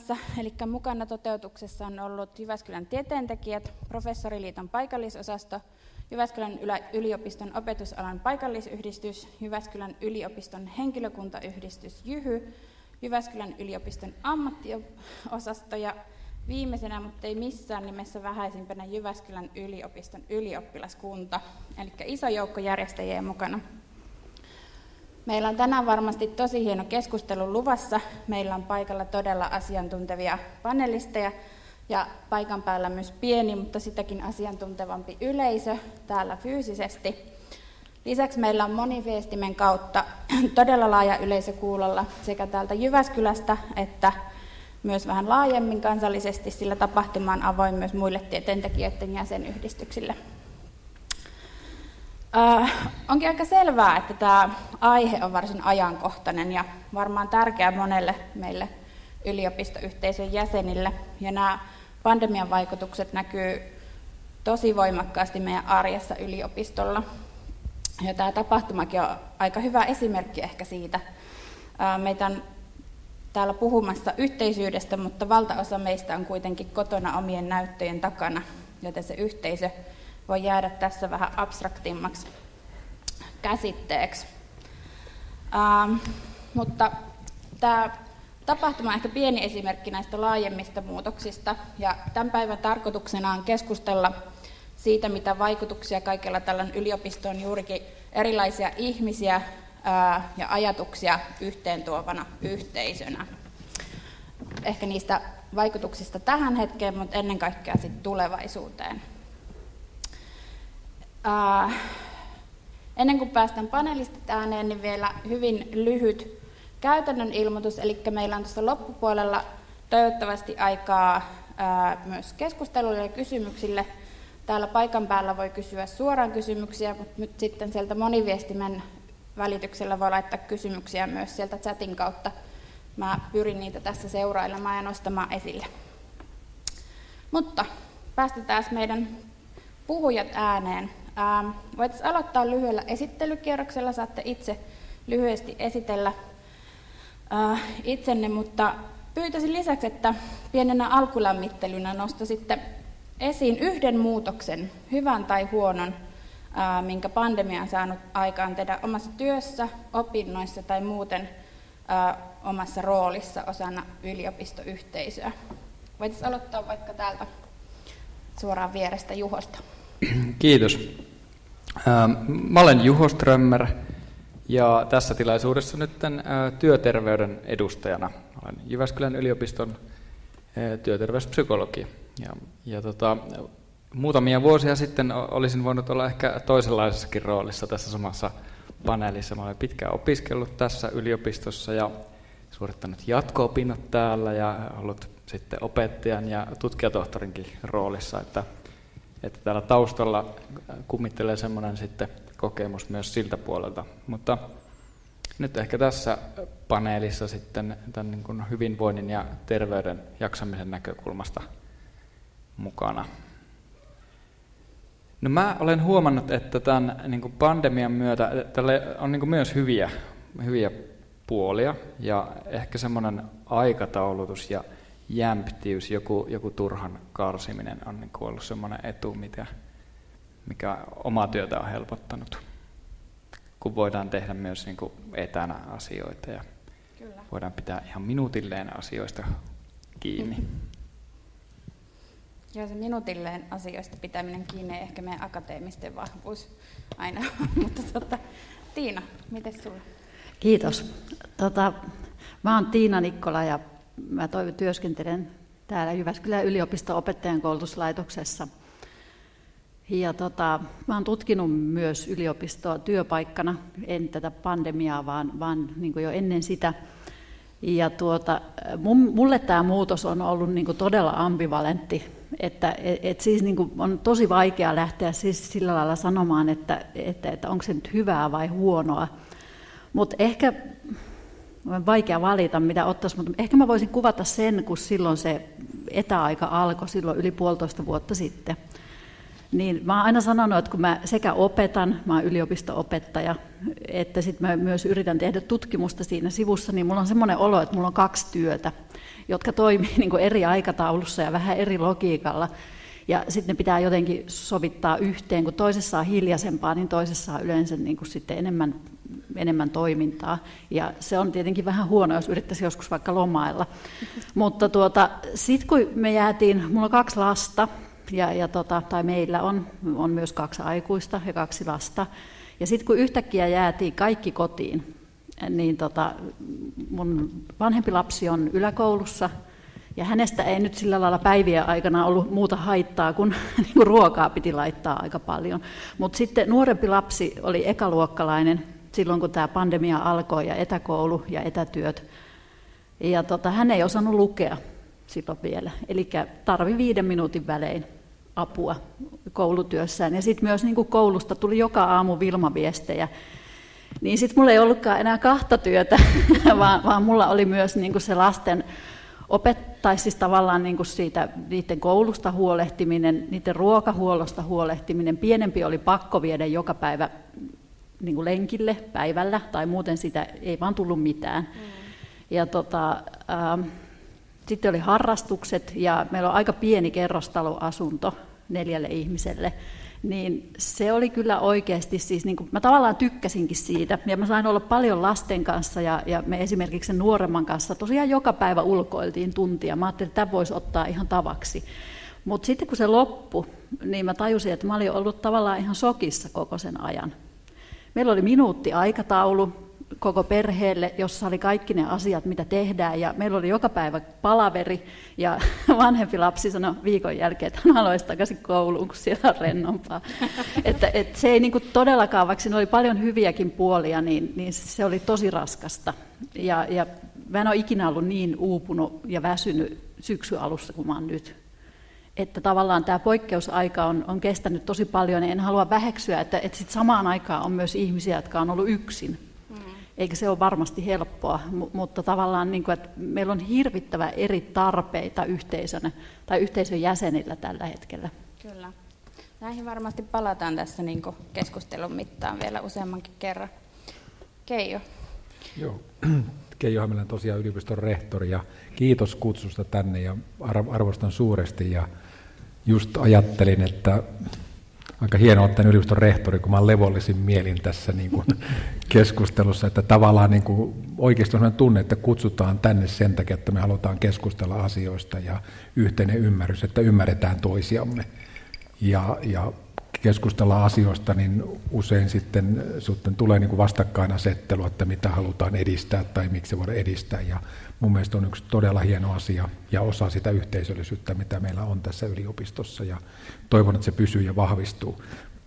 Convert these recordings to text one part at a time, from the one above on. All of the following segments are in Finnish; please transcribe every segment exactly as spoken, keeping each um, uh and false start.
tapahtumassa, eli mukana toteutuksessa on ollut Jyväskylän tieteentekijät, Professoriliiton paikallisosasto, Jyväskylän yliopiston opetusalan paikallisyhdistys, Jyväskylän yliopiston henkilökuntayhdistys Jyhy, Jyväskylän yliopiston ammattiosasto ja viimeisenä, mutta ei missään nimessä vähäisimpänä, Jyväskylän yliopiston ylioppilaskunta, eli iso joukko järjestäjiä mukana. Meillä on tänään varmasti tosi hieno keskustelu luvassa. Meillä on paikalla todella asiantuntevia panelisteja ja paikan päällä myös pieni, mutta sitäkin asiantuntevampi yleisö täällä fyysisesti. Lisäksi meillä on moniviestimen kautta todella laaja yleisö kuulolla sekä täältä Jyväskylästä että myös vähän laajemmin kansallisesti, sillä tapahtuma on avoin myös muille tieteentekijöiden jäsenyhdistyksille. Äh, onkin aika selvää, että tämä aihe on varsin ajankohtainen ja varmaan tärkeä monelle meille yliopistoyhteisön jäsenille. Ja nämä pandemian vaikutukset näkyy tosi voimakkaasti meidän arjessa yliopistolla. Ja tämä tapahtumakin on aika hyvä esimerkki ehkä siitä. Äh, meitä on täällä puhumassa yhteisyydestä, mutta valtaosa meistä on kuitenkin kotona omien näyttöjen takana, joten se yhteisö voi jäädä tässä vähän abstraktimmaksi käsitteeksi. Ähm, mutta tämä tapahtuma on ehkä pieni esimerkki näistä laajemmista muutoksista, ja tämän päivän tarkoituksena on keskustella siitä, mitä vaikutuksia kaikella tällä yliopistoon juurikin erilaisia ihmisiä ää, ja ajatuksia yhteentuovana yhteisönä. Ehkä niistä vaikutuksista tähän hetkeen, mutta ennen kaikkea sitten tulevaisuuteen. Ää, ennen kuin päästään panelistit ääneen, niin vielä hyvin lyhyt käytännön ilmoitus. Eli meillä on tuossa loppupuolella toivottavasti aikaa ää, myös keskusteluille ja kysymyksille. Täällä paikan päällä voi kysyä suoraan kysymyksiä, mutta nyt sitten sieltä moniviestimen välityksellä voi laittaa kysymyksiä myös sieltä chatin kautta. Mä pyrin niitä tässä seurailemaan ja nostamaan esille. Mutta päästetään meidän puhujat ääneen. Ähm, voitaisiin aloittaa lyhyellä esittelykierroksella. Saatte itse lyhyesti esitellä äh, itsenne, mutta pyytäisin lisäksi, että pienenä alkulämmittelynä nostaisitte esiin yhden muutoksen, hyvän tai huonon, ää, minkä pandemia on saanut aikaan tehdä omassa työssä, opinnoissa tai muuten ää, omassa roolissa osana yliopistoyhteisöä. Voitaisiin aloittaa vaikka täältä suoraan vierestä Juhosta. Kiitos. Mä olen Juho Strömmer ja tässä tilaisuudessa nyt tämän työterveyden edustajana. Olen Jyväskylän yliopiston työterveyspsykologi. Ja, ja tota, muutamia vuosia sitten olisin voinut olla ehkä toisenlaisessakin roolissa tässä samassa paneelissa. Mä olen pitkään opiskellut tässä yliopistossa ja suorittanut jatko-opinnot täällä ja ollut sitten opettajan ja tutkijatohtorinkin roolissa, että, että täällä taustalla kummittelee semmoinen sitten kokemus myös siltä puolelta. Mutta nyt ehkä tässä paneelissa sitten tämän niin kuin hyvinvoinnin ja terveyden jaksamisen näkökulmasta mukana. No mä olen huomannut, että tämän niin kuin pandemian myötä tälle on niin kuin myös hyviä, hyviä puolia ja ehkä semmoinen aikataulutus ja jämptiys, joku, joku turhan karsiminen on niin kuin ollut semmoinen etu, mikä, mikä omaa työtä on helpottanut. Kun voidaan tehdä myös niin kuin etänä asioita ja Kyllä. voidaan pitää ihan minuutilleen asioista kiinni. Joo, se minuutilleen asioista pitäminen kiinni ei ehkä meidän akateemisten vahvuus aina. Mutta tota, Tiina, miten sulla? Kiitos. Tota, mä oon Tiina Nikkola ja mä toivon työskentelen täällä Jyväskylän yliopiston opettajan koulutuslaitoksessa. Ja tota, mä oon tutkinut myös yliopistoa työpaikkana, en tätä pandemiaa, vaan, vaan niin kuin jo ennen sitä. Ja tuota, mulle tämä muutos on ollut niin kuin todella ambivalentti, että et, et siis niin kuin on tosi vaikea lähteä siis sillä lailla sanomaan, että, että, että onko se nyt hyvää vai huonoa. Mutta ehkä, on vaikea valita mitä ottaisi, mutta ehkä mä voisin kuvata sen, kun silloin se etäaika alkoi, silloin yli puolitoista vuotta sitten. Niin mä oon aina sanonut, että kun mä sekä opetan, mä oon yliopisto-opettaja, että sitten mä myös yritän tehdä tutkimusta siinä sivussa, niin mulla on semmoinen olo, että mulla on kaksi työtä, jotka toimii niin kuin eri aikataulussa ja vähän eri logiikalla. Ja sitten ne pitää jotenkin sovittaa yhteen, kun toisessa on hiljaisempaa, niin toisessa on yleensä niin kuin sitten enemmän, enemmän toimintaa. Ja se on tietenkin vähän huono, jos yrittäisi joskus vaikka lomailla. Mutta tuota, sitten kun me jäätiin, mulla on kaksi lasta, ja, ja tota, tai meillä on, on myös kaksi aikuista ja kaksi lasta. Ja sitten kun yhtäkkiä jäätiin kaikki kotiin, niin tota, mun vanhempi lapsi on yläkoulussa, ja hänestä ei nyt sillä lailla päivien aikana ollut muuta haittaa, kun niin kuin ruokaa piti laittaa aika paljon. Mutta sitten nuorempi lapsi oli ekaluokkalainen silloin, kun tämä pandemia alkoi, ja etäkoulu ja etätyöt. Ja tota, hän ei osannut lukea silloin vielä, eli tarvi viiden minuutin välein apua koulutyössään. Ja sitten myös niin kuin koulusta tuli joka aamu Vilma-viestejä. Niin sitten mulla ei ollutkaan enää kahta työtä, vaan, vaan mulla oli myös niin kuin se lasten opettaisi siis tavallaan niin kuin siitä, niiden koulusta huolehtiminen, niiden ruokahuollosta huolehtiminen. Pienempi oli pakko viedä joka päivä niin kuin lenkille päivällä, tai muuten sitä ei vaan tullut mitään. Mm. Ja tota, ähm, sitten oli harrastukset, ja meillä on aika pieni kerrostaloasunto neljälle ihmiselle. Niin se oli kyllä oikeasti, siis niin kuin, mä tavallaan tykkäsinkin siitä, ja mä sain olla paljon lasten kanssa, ja, ja me esimerkiksi sen nuoremman kanssa tosiaan joka päivä ulkoiltiin tuntia. Mä ajattelin, että tämä voisi ottaa ihan tavaksi. Mutta sitten kun se loppui, niin mä tajusin, että mä olin ollut tavallaan ihan shokissa koko sen ajan. Meillä oli minuutti aikataulu koko perheelle, jossa oli kaikki ne asiat, mitä tehdään, ja meillä oli joka päivä palaveri, ja vanhempi lapsi sanoi viikon jälkeen, että hän haluaisi takaisin kouluun, kun siellä on rennompaa. että, että se ei niin kuin todellakaan, vaikka siinä oli paljon hyviäkin puolia, niin, niin se oli tosi raskasta. Ja, ja mä en ole ikinä ollut niin uupunut ja väsynyt syksyn alussa kuin mä oon nyt. Että tavallaan tämä poikkeusaika on, on kestänyt tosi paljon, ja en halua väheksyä, että, että sit samaan aikaan on myös ihmisiä, jotka on ollut yksin. Eikä se ole varmasti helppoa, mutta tavallaan niin kuin, että meillä on hirvittävä eri tarpeita yhteisönä tai yhteisön jäsenillä tällä hetkellä. Kyllä. Näihin varmasti palataan tässä niin kuin keskustelun mittaan vielä useammankin kerran. Keijo. Joo. Keijo Hämeenlän tosiaan yliopiston rehtori, ja kiitos kutsusta tänne, ja arvostan suuresti, ja just ajattelin, että aika hienoa olla tämän yliopiston rehtori, kun mä olen levollisin mielin tässä niin kuin keskustelussa, että tavallaan niin kuin oikeasti on sellainen tunne, että kutsutaan tänne sen takia, että me halutaan keskustella asioista ja yhteinen ymmärrys, että ymmärretään toisiamme ja, ja keskustellaan asioista, niin usein sitten, sitten tulee niin kuin vastakkainasettelu, että mitä halutaan edistää tai miksi se voidaan edistää, ja mun mielestä on yksi todella hieno asia ja osa sitä yhteisöllisyyttä, mitä meillä on tässä yliopistossa, ja toivon, että se pysyy ja vahvistuu.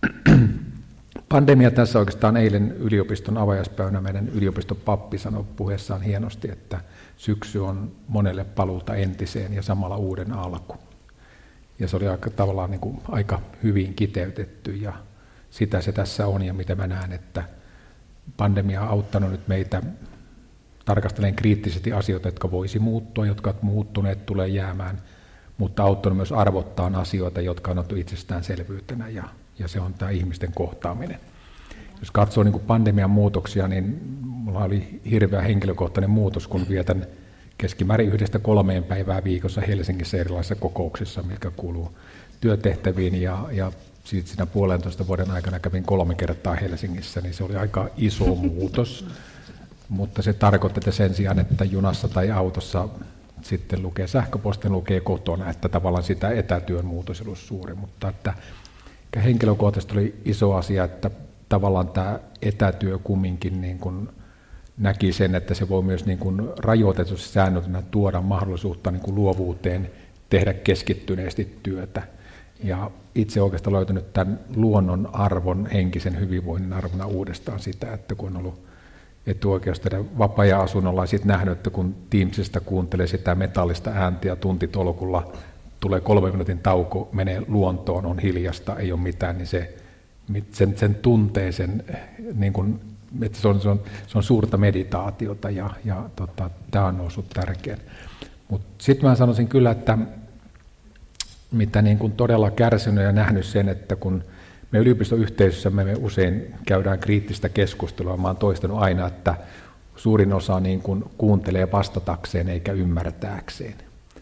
Pandemia tässä oikeastaan eilen yliopiston avajaispäivänä meidän yliopiston pappi sanoi puheessaan hienosti, että syksy on monelle paluuta entiseen ja samalla uuden alku. Ja se oli aika, tavallaan niin kuin aika hyvin kiteytetty, ja sitä se tässä on, ja mitä mä näen, että pandemia on auttanut nyt meitä tarkastelemaan kriittisesti asioita, jotka voisi muuttua, jotka ovat muuttuneet, tulee jäämään, mutta auttanut myös arvottaan asioita, jotka on otettu itsestäänselvyytenä, ja, ja se on tämä ihmisten kohtaaminen. Jos katsoo niin kuin pandemian muutoksia, niin mulla oli hirveä henkilökohtainen muutos, kun vietän keskimäärin yhdestä kolmeen päivää viikossa Helsingissä erilaisissa kokouksissa, mitkä kuuluu työtehtäviin, ja, ja siitä siinä puolentoista vuoden aikana kävin kolme kertaa Helsingissä, niin se oli aika iso muutos, mutta se tarkoittaa, että sen sijaan, että junassa tai autossa sitten lukee sähköpostin, lukee kotona, että tavallaan sitä etätyön muutos oli suuri, mutta että henkilökohtaisesti oli iso asia, että tavallaan tämä etätyö kumminkin niin kuin näki sen, että se voi myös niin kuin rajoitetusti säännötönä tuoda mahdollisuutta niin kuin luovuuteen tehdä keskittyneesti työtä. Ja itse oikeastaan löytänyt tämän luonnon arvon, henkisen hyvinvoinnin arvona uudestaan sitä, että kun on ollut etuoikeus tehdä vapaa-ajan-asunnolla, ja sitten nähnyt, että kun Teamsista kuuntelee sitä metallista ääntiä tuntitolkulla, tulee kolmen minuutin tauko, menee luontoon, on hiljasta, ei ole mitään, niin se, sen, sen tuntee sen, niin kuin, että se on, se, on, se on suurta meditaatiota, ja, ja tota, tämä on noussut tärkeän. Mutta sitten mä sanoisin kyllä, että mitä niin kuin todella kärsinyt ja nähnyt sen, että kun me yliopistoyhteisössä me usein käydään kriittistä keskustelua, mä oon toistanut aina, että suurin osa niin kuin kuuntelee vastatakseen eikä ymmärtääkseen.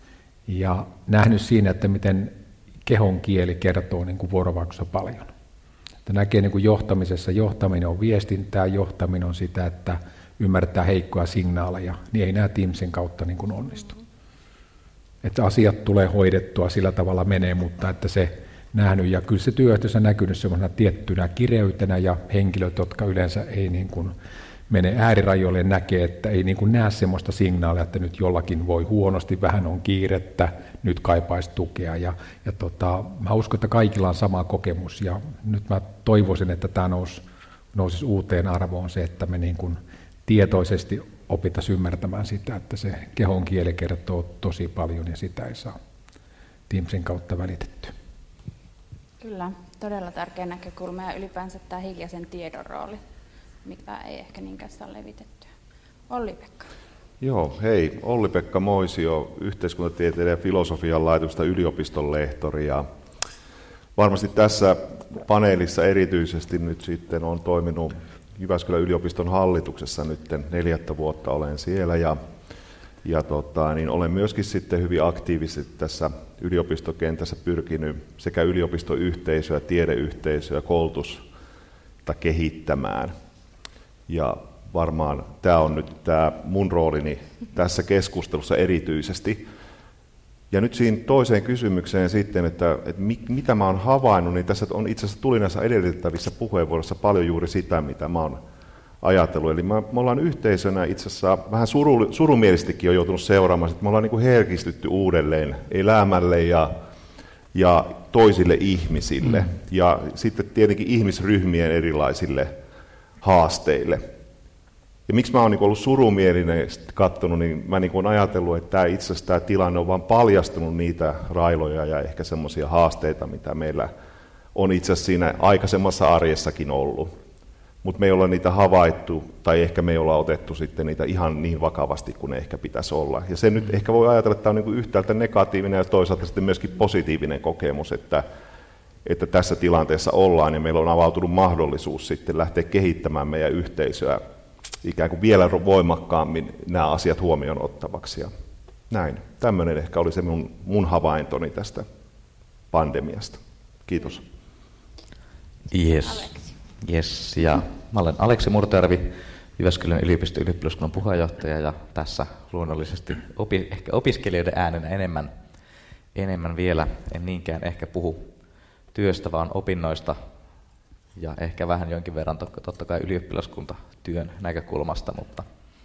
Ja nähnyt siinä, että miten kehon kieli kertoo niin kuin vuorovaikutuksessa paljon. Että näkee niin kuin johtamisessa, johtaminen on viestintää, johtaminen on sitä, että ymmärtää heikkoja signaaleja, niin ei nämä Teamsin kautta niin kuin onnistu. Että asiat tulee hoidettua, sillä tavalla menee, mutta että se nähnyt, ja kyllä se työyhteisössä näkynyt semmoisena tiettynä kireytenä, ja henkilöt, jotka yleensä ei niin kuin mene äärirajoille, näkee, että ei niin kuin näe semmoista signaalia, että nyt jollakin voi huonosti, vähän on kiirettä, nyt kaipaisi tukea, ja, ja tota, mä uskon, että kaikilla on sama kokemus, ja nyt mä toivoisin, että tämä nousi, nousisi uuteen arvoon se, että me niin kuin tietoisesti opittaisiin ymmärtämään sitä, että se kehon kieli kertoo tosi paljon, ja sitä ei saa Teamsin kautta välitettyä. Kyllä, todella tärkeä näkökulma, ja ylipäänsä tämä hiljaisen tiedon rooli, mitä ei ehkä niinkään saa levitettyä. Olli-Pekka. Joo, hei. Olli-Pekka Moisio, yhteiskuntatieteiden ja filosofian laitoksesta yliopiston lehtori. Ja varmasti tässä paneelissa erityisesti nyt sitten on toiminut Jyväskylän yliopiston hallituksessa nyt neljättä vuotta olen siellä. Ja, ja tota, niin olen myöskin sitten hyvin aktiivisesti tässä yliopistokentässä pyrkinyt sekä yliopistoyhteisöä, tiedeyhteisöä, koulutusta kehittämään. Ja varmaan tämä on nyt tämä mun roolini tässä keskustelussa erityisesti. Ja nyt siinä toiseen kysymykseen sitten, että, että mitä mä oon havainnut, niin tässä on itse asiassa tuli näissä edellyttävissä puheenvuoroissa paljon juuri sitä, mitä mä oon ajatellut. Eli me ollaan yhteisönä itse asiassa vähän suru, surumielistikin on joutunut seuraamaan, että me ollaan niin kuin herkistytty uudelleen elämälle ja, ja toisille ihmisille. Mm. Ja sitten tietenkin ihmisryhmien erilaisille haasteille. Ja miksi mä oon niin ollut surumielinen katsonut, niin mä niin olen ajatellut, että tämä itse asiassa tämä tilanne on vaan paljastunut niitä railoja ja ehkä semmoisia haasteita, mitä meillä on itse asiassa siinä aikaisemmassa arjessakin ollut. Mutta me ei olla niitä havaittu, tai ehkä me ei olla otettu sitten niitä ihan niin vakavasti kuin ne ehkä pitäisi olla. Ja se nyt ehkä voi ajatella, että tämä on niin yhtäältä negatiivinen ja toisaalta sitten myöskin positiivinen kokemus, että että tässä tilanteessa ollaan ja meillä on avautunut mahdollisuus sitten lähteä kehittämään meidän yhteisöä ikään kuin vielä voimakkaammin nämä asiat huomioon ottavaksi. Ja näin. Tämmöinen ehkä oli se mun, mun havaintoni tästä pandemiasta. Kiitos. Yes. Yes. Ja mä olen Aleksi Murtojärvi, Jyväskylän yliopiston ylioppilaskunnan puheenjohtaja, ja tässä luonnollisesti opi, ehkä opiskelijoiden äänenä enemmän, enemmän vielä, en niinkään ehkä puhu työstä, vaan opinnoista, ja ehkä vähän jonkin verran totta kai ylioppilaskuntatyön näkökulmasta, mutta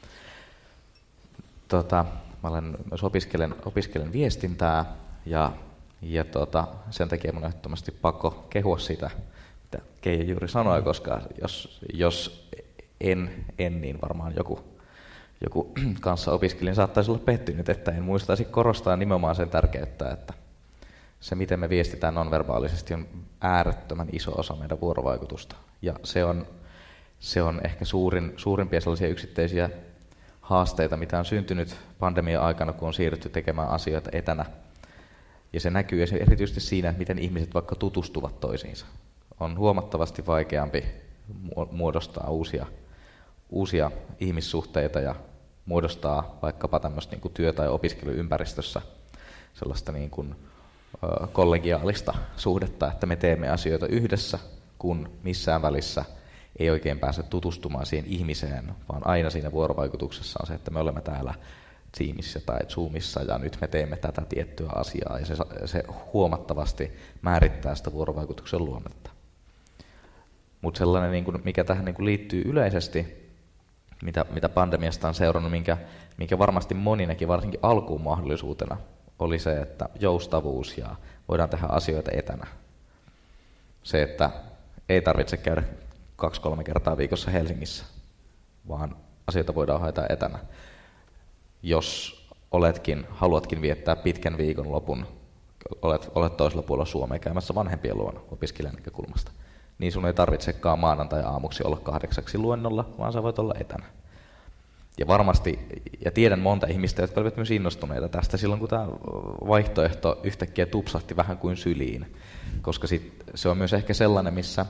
tota, mä olen myös opiskelen, opiskelen viestintää, ja, ja tota, sen takia mun on ehdottomasti pakko kehua sitä, mitä Keija juuri sanoi, koska jos, jos en, en, niin varmaan joku, joku kanssa opiskelija saattaisi olla pettynyt, että en muistaisi korostaa nimenomaan sen tärkeyttä, että se, miten me viestitään nonverbaalisesti, on äärettömän iso osa meidän vuorovaikutusta. Ja se on, se on ehkä suurin, suurimpia sellaisia yksittäisiä haasteita, mitä on syntynyt pandemian aikana, kun on siirrytty tekemään asioita etänä. Ja se näkyy erityisesti siinä, miten ihmiset vaikka tutustuvat toisiinsa. On huomattavasti vaikeampi muodostaa uusia, uusia ihmissuhteita ja muodostaa vaikkapa tämmöistä niin kuin työ- tai opiskeluympäristössä sellaista niin kuin kollegiaalista suhdetta, että me teemme asioita yhdessä, kun missään välissä ei oikein pääse tutustumaan siihen ihmiseen, vaan aina siinä vuorovaikutuksessa on se, että me olemme täällä Teamissa tai Zoomissa ja nyt me teemme tätä tiettyä asiaa, ja se, se huomattavasti määrittää sitä vuorovaikutuksen luonnetta. Mutta sellainen, niin kuin, mikä tähän niin kuin liittyy yleisesti, mitä, mitä pandemiasta on seurannut, minkä, minkä varmasti moni näki varsinkin alkuun mahdollisuutena, oli se, että joustavuus ja voidaan tehdä asioita etänä. Se, että ei tarvitse käydä kaksi-kolme kertaa viikossa Helsingissä, vaan asioita voidaan hoitaa etänä. Jos oletkin, haluatkin viettää pitkän viikonlopun, olet, olet toisella puolella Suomea käymässä vanhempien luona opiskelijan näkökulmasta, niin sun ei tarvitsekaan maanantai-aamuksi olla kahdeksaksi luennolla, vaan sä voit olla etänä. Ja varmasti, ja tiedän monta ihmistä, jotka olivat myös innostuneita tästä silloin, kun tämä vaihtoehto yhtäkkiä tupsahti vähän kuin syliin. Koska sit se on myös ehkä sellainen, missä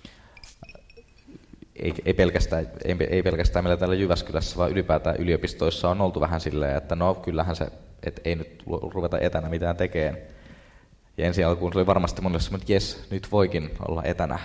ei, ei, pelkästään, ei, ei pelkästään meillä täällä Jyväskylässä, vaan ylipäätään yliopistoissa on oltu vähän silleen, että no kyllähän se, että ei nyt ruveta etänä mitään tekemään. Ja ensin alkuun se oli varmasti monelle semmoinen, että jes, nyt voikin olla etänä.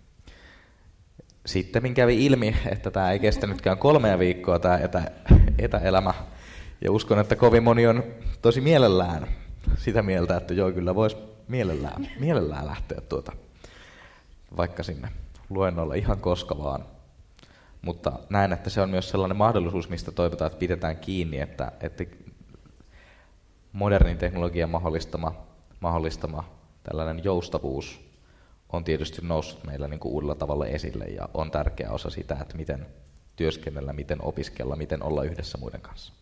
Sitten kävi ilmi, että tämä ei kestänytkään kolmea viikkoa tämä etä, etäelämä. Ja uskon, että kovin moni on tosi mielellään sitä mieltä, että joo, kyllä voisi mielellään, mielellään lähteä tuota, vaikka sinne luennolle ihan koska vaan. Mutta näen, että se on myös sellainen mahdollisuus, mistä toivotaan, että pidetään kiinni, että, että modernin teknologian mahdollistama, mahdollistama tällainen joustavuus on tietysti noussut meillä niin kuin uudella tavalla esille ja on tärkeä osa sitä, että miten työskennellä, miten opiskella, miten olla yhdessä muiden kanssa.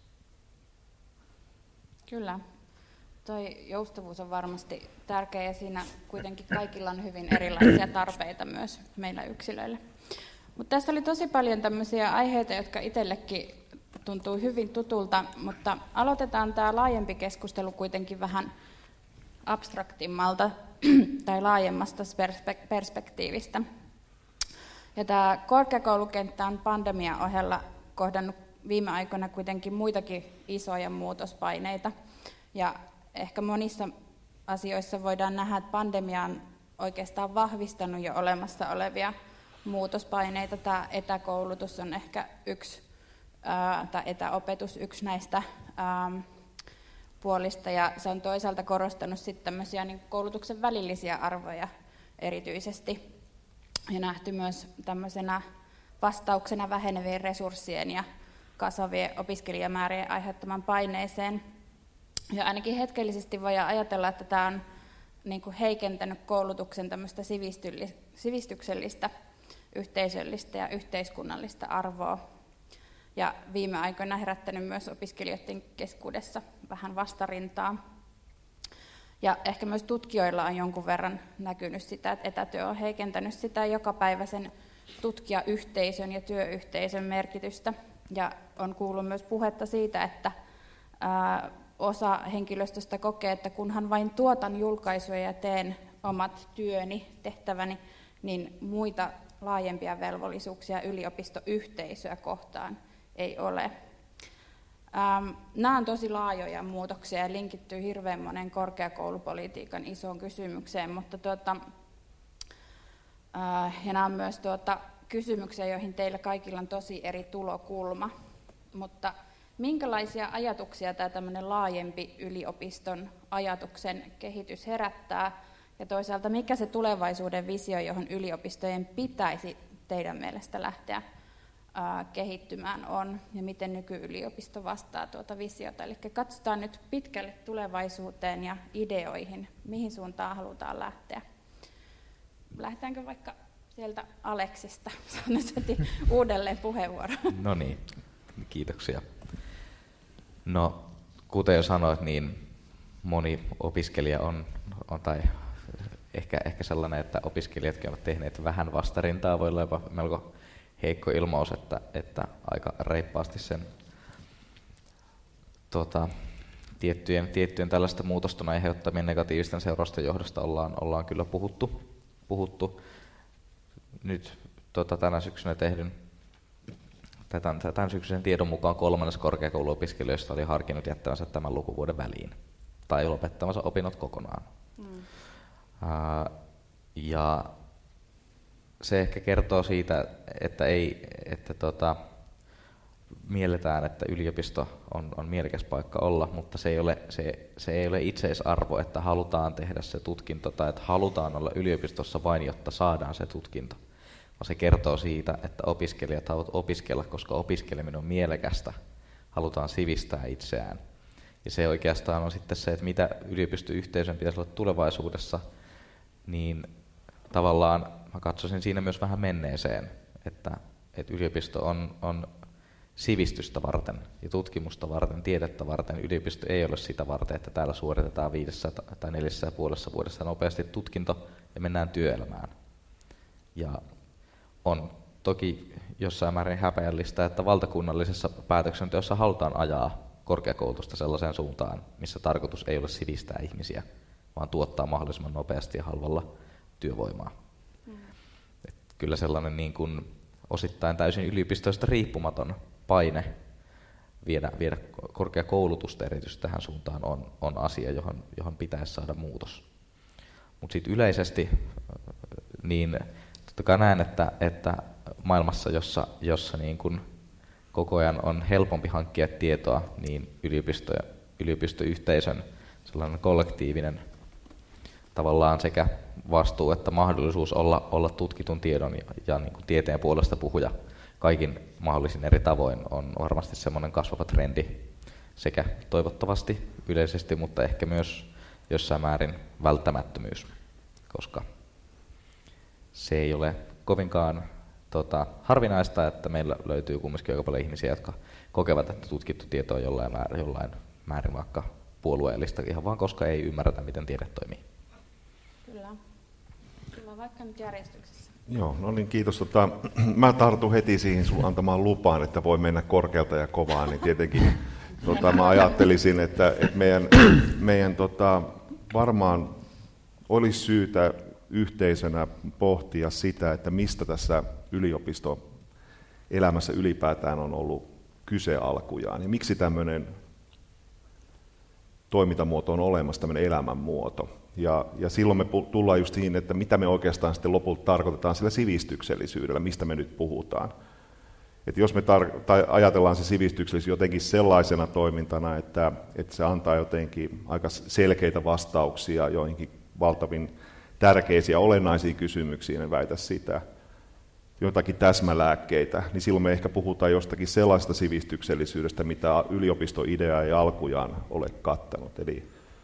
Kyllä. Toi joustavuus on varmasti tärkeä ja siinä kuitenkin kaikilla on hyvin erilaisia tarpeita myös meillä yksilöillä. Mutta tässä oli tosi paljon tämmöisiä aiheita, jotka itsellekin tuntuu hyvin tutulta, mutta aloitetaan tämä laajempi keskustelu kuitenkin vähän abstraktimmalta tai laajemmasta perspektiivistä. Ja tämä korkeakoulukenttä on pandemian ohella kohdannut viime aikoina kuitenkin muitakin isoja muutospaineita. Ja ehkä monissa asioissa voidaan nähdä, että pandemia on oikeastaan vahvistanut jo olemassa olevia muutospaineita. Tämä etäkoulutus on ehkä yksi, ää, tai etäopetus yksi näistä ää, puolista, ja se on toisaalta korostanut sitten tämmöisiä niin koulutuksen välillisiä arvoja erityisesti, ja nähty myös tämmöisenä vastauksena vähenevien resurssien ja kasvavien opiskelijamäärien aiheuttaman paineeseen. Ja ainakin hetkellisesti voidaan ajatella, että tämä on niin kuin heikentänyt koulutuksen tämmöistä sivistyksellistä, yhteisöllistä ja yhteiskunnallista arvoa. Ja viime aikoina herättänyt myös opiskelijoiden keskuudessa vähän vastarintaa. Ja ehkä myös tutkijoilla on jonkun verran näkynyt sitä, että etätyö on heikentänyt sitä jokapäiväisen tutkijayhteisön ja työyhteisön merkitystä. Ja on kuullut myös puhetta siitä, että ää, osa henkilöstöstä kokee, että kunhan vain tuotan julkaisuja ja teen omat työni, tehtäväni, niin muita laajempia velvollisuuksia yliopistoyhteisöä kohtaan ei ole. Ähm, nämä on tosi laajoja muutoksia ja linkittyy hirveän monen korkeakoulupolitiikan isoon kysymykseen, mutta tuota, äh, ja nämä on myös tuota, kysymyksiä, joihin teillä kaikilla on tosi eri tulokulma. Mutta minkälaisia ajatuksia tämä tämmöinen laajempi yliopiston ajatuksen kehitys herättää, ja toisaalta mikä se tulevaisuuden visio, johon yliopistojen pitäisi teidän mielestä lähteä ää, kehittymään on, ja miten nykyyliopisto vastaa tuota visiota. Eli katsotaan nyt pitkälle tulevaisuuteen ja ideoihin, mihin suuntaan halutaan lähteä. Lähdetäänkö vaikka sieltä Aleksista? Saan nyt heti uudelleen puheenvuoron. No niin, kiitoksia. No, kuten jo sanoit, niin moni opiskelija on, on tai ehkä, ehkä sellainen, että opiskelijatkin ovat tehneet vähän vastarintaa, voi olla jopa melko heikko ilmaus, että, että aika reippaasti sen tota, tiettyjen, tiettyjen tällaista muutosten aiheuttamien negatiivisten seurausten johdosta ollaan, ollaan kyllä puhuttu. puhuttu. Nyt tota, tänä syksynä tehdyn Tämän, tämän syksyisen tiedon mukaan kolmannes korkeakouluopiskelijoista oli harkinnut jättävänsä tämän lukuvuoden väliin tai lopettavansa opinnot kokonaan. Mm. Uh, ja se ehkä kertoo siitä, että, ei, että tota, mielletään, että yliopisto on, on mielekäs paikka olla, mutta se ei, ole, se, se ei ole itseisarvo, että halutaan tehdä se tutkinto tai että halutaan olla yliopistossa vain, jotta saadaan se tutkinto. Se kertoo siitä, että opiskelijat haluavat opiskella, koska opiskeleminen on mielekästä. Halutaan sivistää itseään. Ja se oikeastaan on sitten se, että mitä yliopistoyhteisön pitäisi olla tulevaisuudessa, niin tavallaan mä katsoisin siinä myös vähän menneeseen, että, että yliopisto on, on sivistystä varten ja tutkimusta varten, tiedettä varten. Yliopisto ei ole sitä varten, että täällä suoritetaan viidessä tai neljässä ja puolessa vuodessa nopeasti tutkinto ja mennään työelämään. Ja on toki jossain määrin häpeällistä, että valtakunnallisessa päätöksenteossa halutaan ajaa korkeakoulutusta sellaiseen suuntaan, missä tarkoitus ei ole sivistää ihmisiä, vaan tuottaa mahdollisimman nopeasti ja halvalla työvoimaa. Mm. Et kyllä sellainen niin kuin osittain täysin yliopistoista riippumaton paine viedä, viedä korkeakoulutusta erityisesti tähän suuntaan on, on asia, johon, johon pitäisi saada muutos. Mutta sitten yleisesti niin totta kai näen, että, että maailmassa, jossa, jossa niin kun koko ajan on helpompi hankkia tietoa, niin yliopisto, yliopistoyhteisön sellainen kollektiivinen tavallaan sekä vastuu että mahdollisuus olla, olla tutkitun tiedon ja, ja niin kuin tieteen puolesta puhuja kaikin mahdollisin eri tavoin on varmasti semmoinen kasvava trendi sekä toivottavasti yleisesti, mutta ehkä myös jossain määrin välttämättömyys, koska se ei ole kovinkaan tota, harvinaista, että meillä löytyy kumminkin aika paljon ihmisiä, jotka kokevat, että tutkittu tieto on jollain määrin, jollain määrin vaikka puolueellista, ihan vaan koska ei ymmärretä, miten tiede toimii. Kyllä. Kyllä vaikka nyt järjestyksessä. Joo, no niin, kiitos. Tota, mä tartun heti siihen sun antamaan lupaan, että voi mennä korkealta ja kovaa, niin tietenkin tota, mä ajattelisin, että, että meidän, meidän tota, varmaan olisi syytä yhteisönä pohtia sitä, että mistä tässä yliopistoelämässä ylipäätään on ollut kyse alkujaan, ja miksi tämmöinen toimintamuoto on olemassa, tämmöinen elämänmuoto. Ja, ja silloin me tullaan just siihen, että mitä me oikeastaan sitten lopulta tarkoitetaan sillä sivistyksellisyydellä, mistä me nyt puhutaan. Että jos me tar- tai ajatellaan se sivistyksellisyys jotenkin sellaisena toimintana, että, että se antaa jotenkin aika selkeitä vastauksia joihinkin valtavin tärkeisiä olennaisiin kysymyksiin, en väitä sitä, jotakin täsmälääkkeitä, niin silloin me ehkä puhutaan jostakin sellaista sivistyksellisyydestä, mitä yliopistoidea ei alkujaan ole kattanut. Eli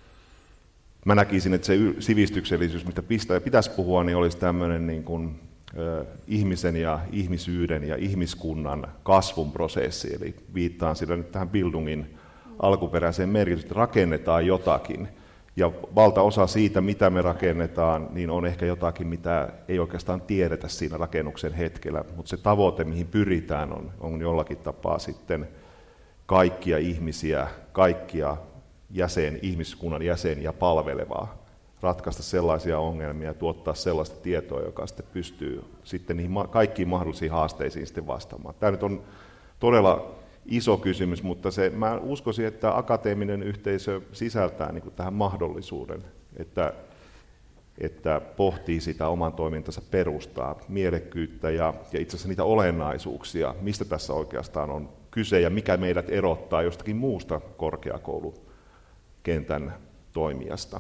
mä näkisin, että se sivistyksellisyys, mitä pitäisi puhua, niin olisi tämmöinen niin kuin, ö, ihmisen ja ihmisyyden ja ihmiskunnan kasvun prosessi. Eli viittaan sillä nyt tähän Bildungin alkuperäiseen merkitykseen, että rakennetaan jotakin. Ja valtaosa siitä, mitä me rakennetaan, niin on ehkä jotakin, mitä ei oikeastaan tiedetä siinä rakennuksen hetkellä, mutta se tavoite, mihin pyritään, on, on jollakin tapaa sitten kaikkia ihmisiä, kaikkia jäsen, ihmiskunnan jäseniä palvelevaa, ratkaista sellaisia ongelmia ja tuottaa sellaista tietoa, joka sitten pystyy sitten niihin kaikkiin mahdollisiin haasteisiin sitten vastaamaan. Tämä nyt on todella iso kysymys, mutta se, mä uskoisin, että akateeminen yhteisö sisältää niin kuin tähän mahdollisuuden, että, että pohtii sitä oman toimintansa perustaa, mielekkyyttä ja, ja itse asiassa niitä olennaisuuksia, mistä tässä oikeastaan on kyse ja mikä meidät erottaa jostakin muusta korkeakoulukentän toimijasta.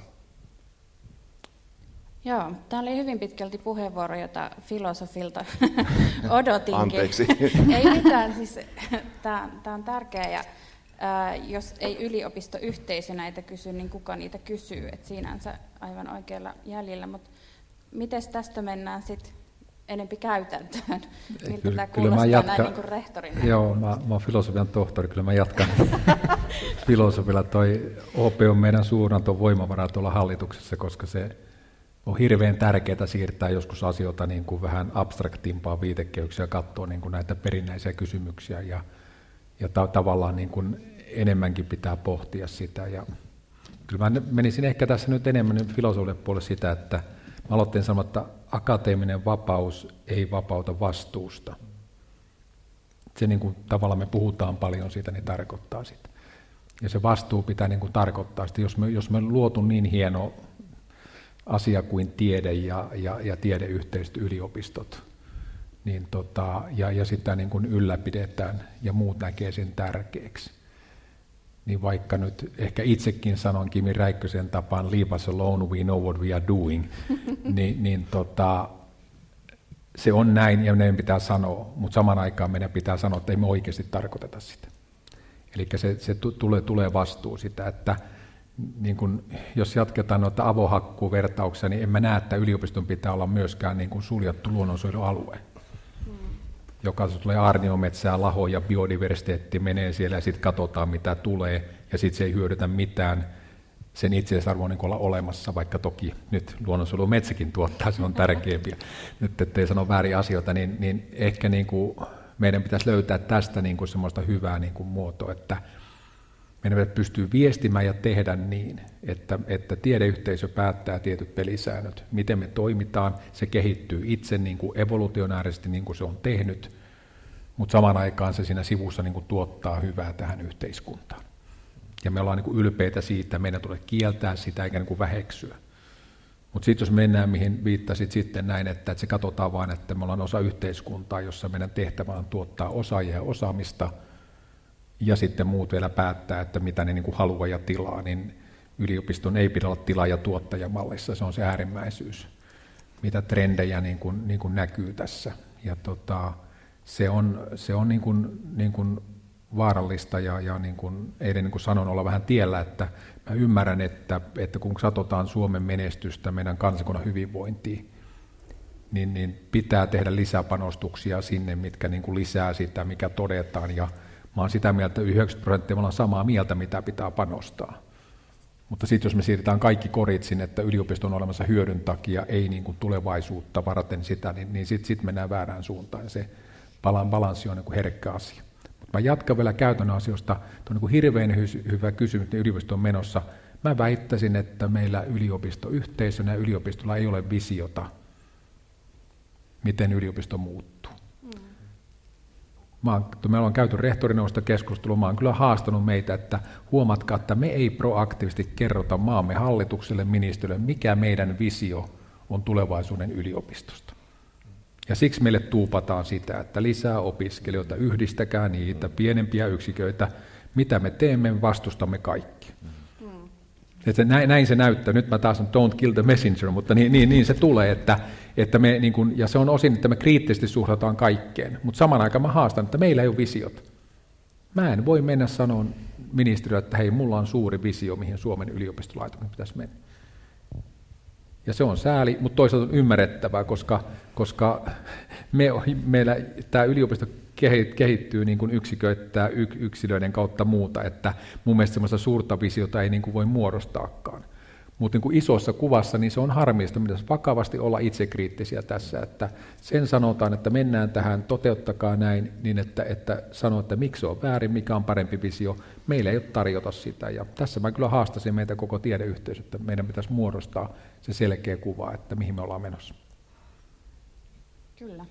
Joo, tämä oli hyvin pitkälti puheenvuoro, jota filosofilta odotinkin. Anteeksi. Ei mitään, siis tämä, tämä on tärkeää, ja ää, jos ei yliopistoyhteisö näitä kysy, niin kuka niitä kysyy, että siinänsä aivan oikealla jäljellä, mutta miten tästä mennään sitten enempi käytäntöön? Miltä kyllä, tämä kyllä kuulostaa jatkan, näin niin kuin rehtorina? Joo, mä, mä oon filosofian tohtori, kyllä mä jatkan filosofilla. Toi O P on meidän suunnaton voimavara tuolla hallituksessa, koska se on hirveän tärkeää siirtää joskus asioita niin kuin vähän abstraktimpaa viitekehyksiä ja katsoa niin kuin näitä perinnäisiä kysymyksiä ja, ja ta- tavallaan niin kuin enemmänkin pitää pohtia sitä. Ja kyllä mä menisin ehkä tässä nyt enemmän filosofian puolelle sitä, että mä aloitteen sanoa, että akateeminen vapaus ei vapauta vastuusta. Se niin kuin tavallaan me puhutaan paljon siitä, niin tarkoittaa sitä. Ja se vastuu pitää niin kuin tarkoittaa sitä, jos me, jos me luotu niin hieno asia kuin tiede ja, ja, ja tiedeyhteistyö, yliopistot, niin tota, ja, ja sitä niin kuin ylläpidetään ja muut näkee sen tärkeäksi. Niin vaikka nyt ehkä itsekin sanon Kimi Räikkösen tapaan, leave us alone, we know what we are doing, niin, niin tota, se on näin ja meidän pitää sanoa, mutta saman aikaan meidän pitää sanoa, että ei me oikeasti tarkoiteta sitä. Eli se, se tulee, tulee vastuu sitä, että niin kun, jos jatketaan noita avohakkuuvertauksia, niin en mä näe, että yliopiston pitää olla myöskään niin kun suljettu luonnonsuojelualue. Mm. Jokaisessa tulee aarniometsää, laho ja biodiversiteetti menee siellä ja sitten katsotaan mitä tulee ja sitten se ei hyödytä mitään sen itseisarvo niin olla olemassa, vaikka toki nyt luonnonsuojelu metsäkin tuottaa, se on tärkeämpiä. Nyt ettei sano väärin asioita, niin, niin ehkä niin kuin meidän pitäisi löytää tästä niin kuin semmoista hyvää niin kuin muotoa, että meidän pitäisi pystyä viestimään ja tehdä niin, että, että tiedeyhteisö päättää tietyt pelisäännöt, miten me toimitaan, se kehittyy itse niin kuin evolutionaarisesti niin kuin se on tehnyt, mutta samaan aikaan se siinä sivussa niin kuin tuottaa hyvää tähän yhteiskuntaan. Ja me ollaan niin kuin ylpeitä siitä, meidän tulee kieltää sitä eikä niin kuin väheksyä. Mutta sitten jos mennään, mihin viittasit sitten näin, että, että se katsotaan vain, että me ollaan osa yhteiskuntaa, jossa meidän tehtävä on tuottaa osaajia ja osaamista, ja sitten muut vielä päättää, että mitä ne niin kuin haluaa ja tilaa, niin yliopiston ei pidä olla tila- ja tuottajamallissa, se on se äärimmäisyys, mitä trendejä niin kuin, niin kuin näkyy tässä. Ja tota, se on, se on niin kuin, niin kuin vaarallista ja, ja niin kuin eilen niin kuin sanon olla vähän tiellä, että mä ymmärrän, että, että kun katsotaan Suomen menestystä, meidän kansakunnan hyvinvointia, niin, niin pitää tehdä lisäpanostuksia sinne, mitkä niin kuin lisää sitä, mikä todetaan. Ja mä oon sitä mieltä, että yhdeksänkymmentä prosenttia me ollaan samaa mieltä, mitä pitää panostaa. Mutta sitten jos me siirretään kaikki korit sinne, että yliopiston olemassa hyödyn takia ei niin kuin tulevaisuutta varten sitä, niin, niin sitten sit mennään väärään suuntaan. Ja se balanssi on niin kuin herkkä asia. Mä jatkan vielä käytännön asioista. Tuo on niin kuin hirveän hy- hyvä kysymys yliopiston menossa. Mä väittäisin, että meillä yliopistoyhteisönä ja yliopistolla ei ole visiota, miten yliopisto muuttuu. Mm. Mä oon, me ollaan käyty rehtorineuvosta keskustelua, mä oon kyllä haastanut meitä, että huomatkaa, että me ei proaktiivisesti kerrota maamme hallitukselle, ministeriölle, mikä meidän visio on tulevaisuuden yliopistosta. Ja siksi meille tuupataan sitä, että lisää opiskelijoita, yhdistäkää niitä pienempiä yksiköitä, mitä me teemme, vastustamme kaikki. Mm. Että näin, näin se näyttää. Nyt mä taas on don't kill the messenger, mutta niin, niin, niin se tulee, että, että me, niin kun, ja se on osin, että me kriittisesti suhtautaan kaikkeen, mutta saman aikaan mä haastan, että meillä ei ole visiot. Mä en voi mennä sanomaan ministeriölle, että hei, mulla on suuri visio, mihin Suomen yliopistolaitoksen pitäisi mennä. Ja se on sääli, mutta toisaalta on ymmärrettävää, koska, koska me, meillä tämä yliopisto kehittyy niin kuin yksiköittää yksilöiden kautta muuta, että mun mielestä semmoista suurta visiota ei niin kuin voi muodostaakaan. Mutta niin isossa kuvassa niin se on harmillista, pitäisi vakavasti olla itsekriittisiä tässä, että sen sanotaan, että mennään tähän, toteuttakaa näin, niin että, että sanoo, että miksi se on väärin, mikä on parempi visio, meillä ei ole tarjota sitä. Ja tässä mä kyllä haastasin meitä koko tiedeyhteisö, että meidän pitäisi muodostaa se selkeä kuva, että mihin me ollaan menossa. Kyllä.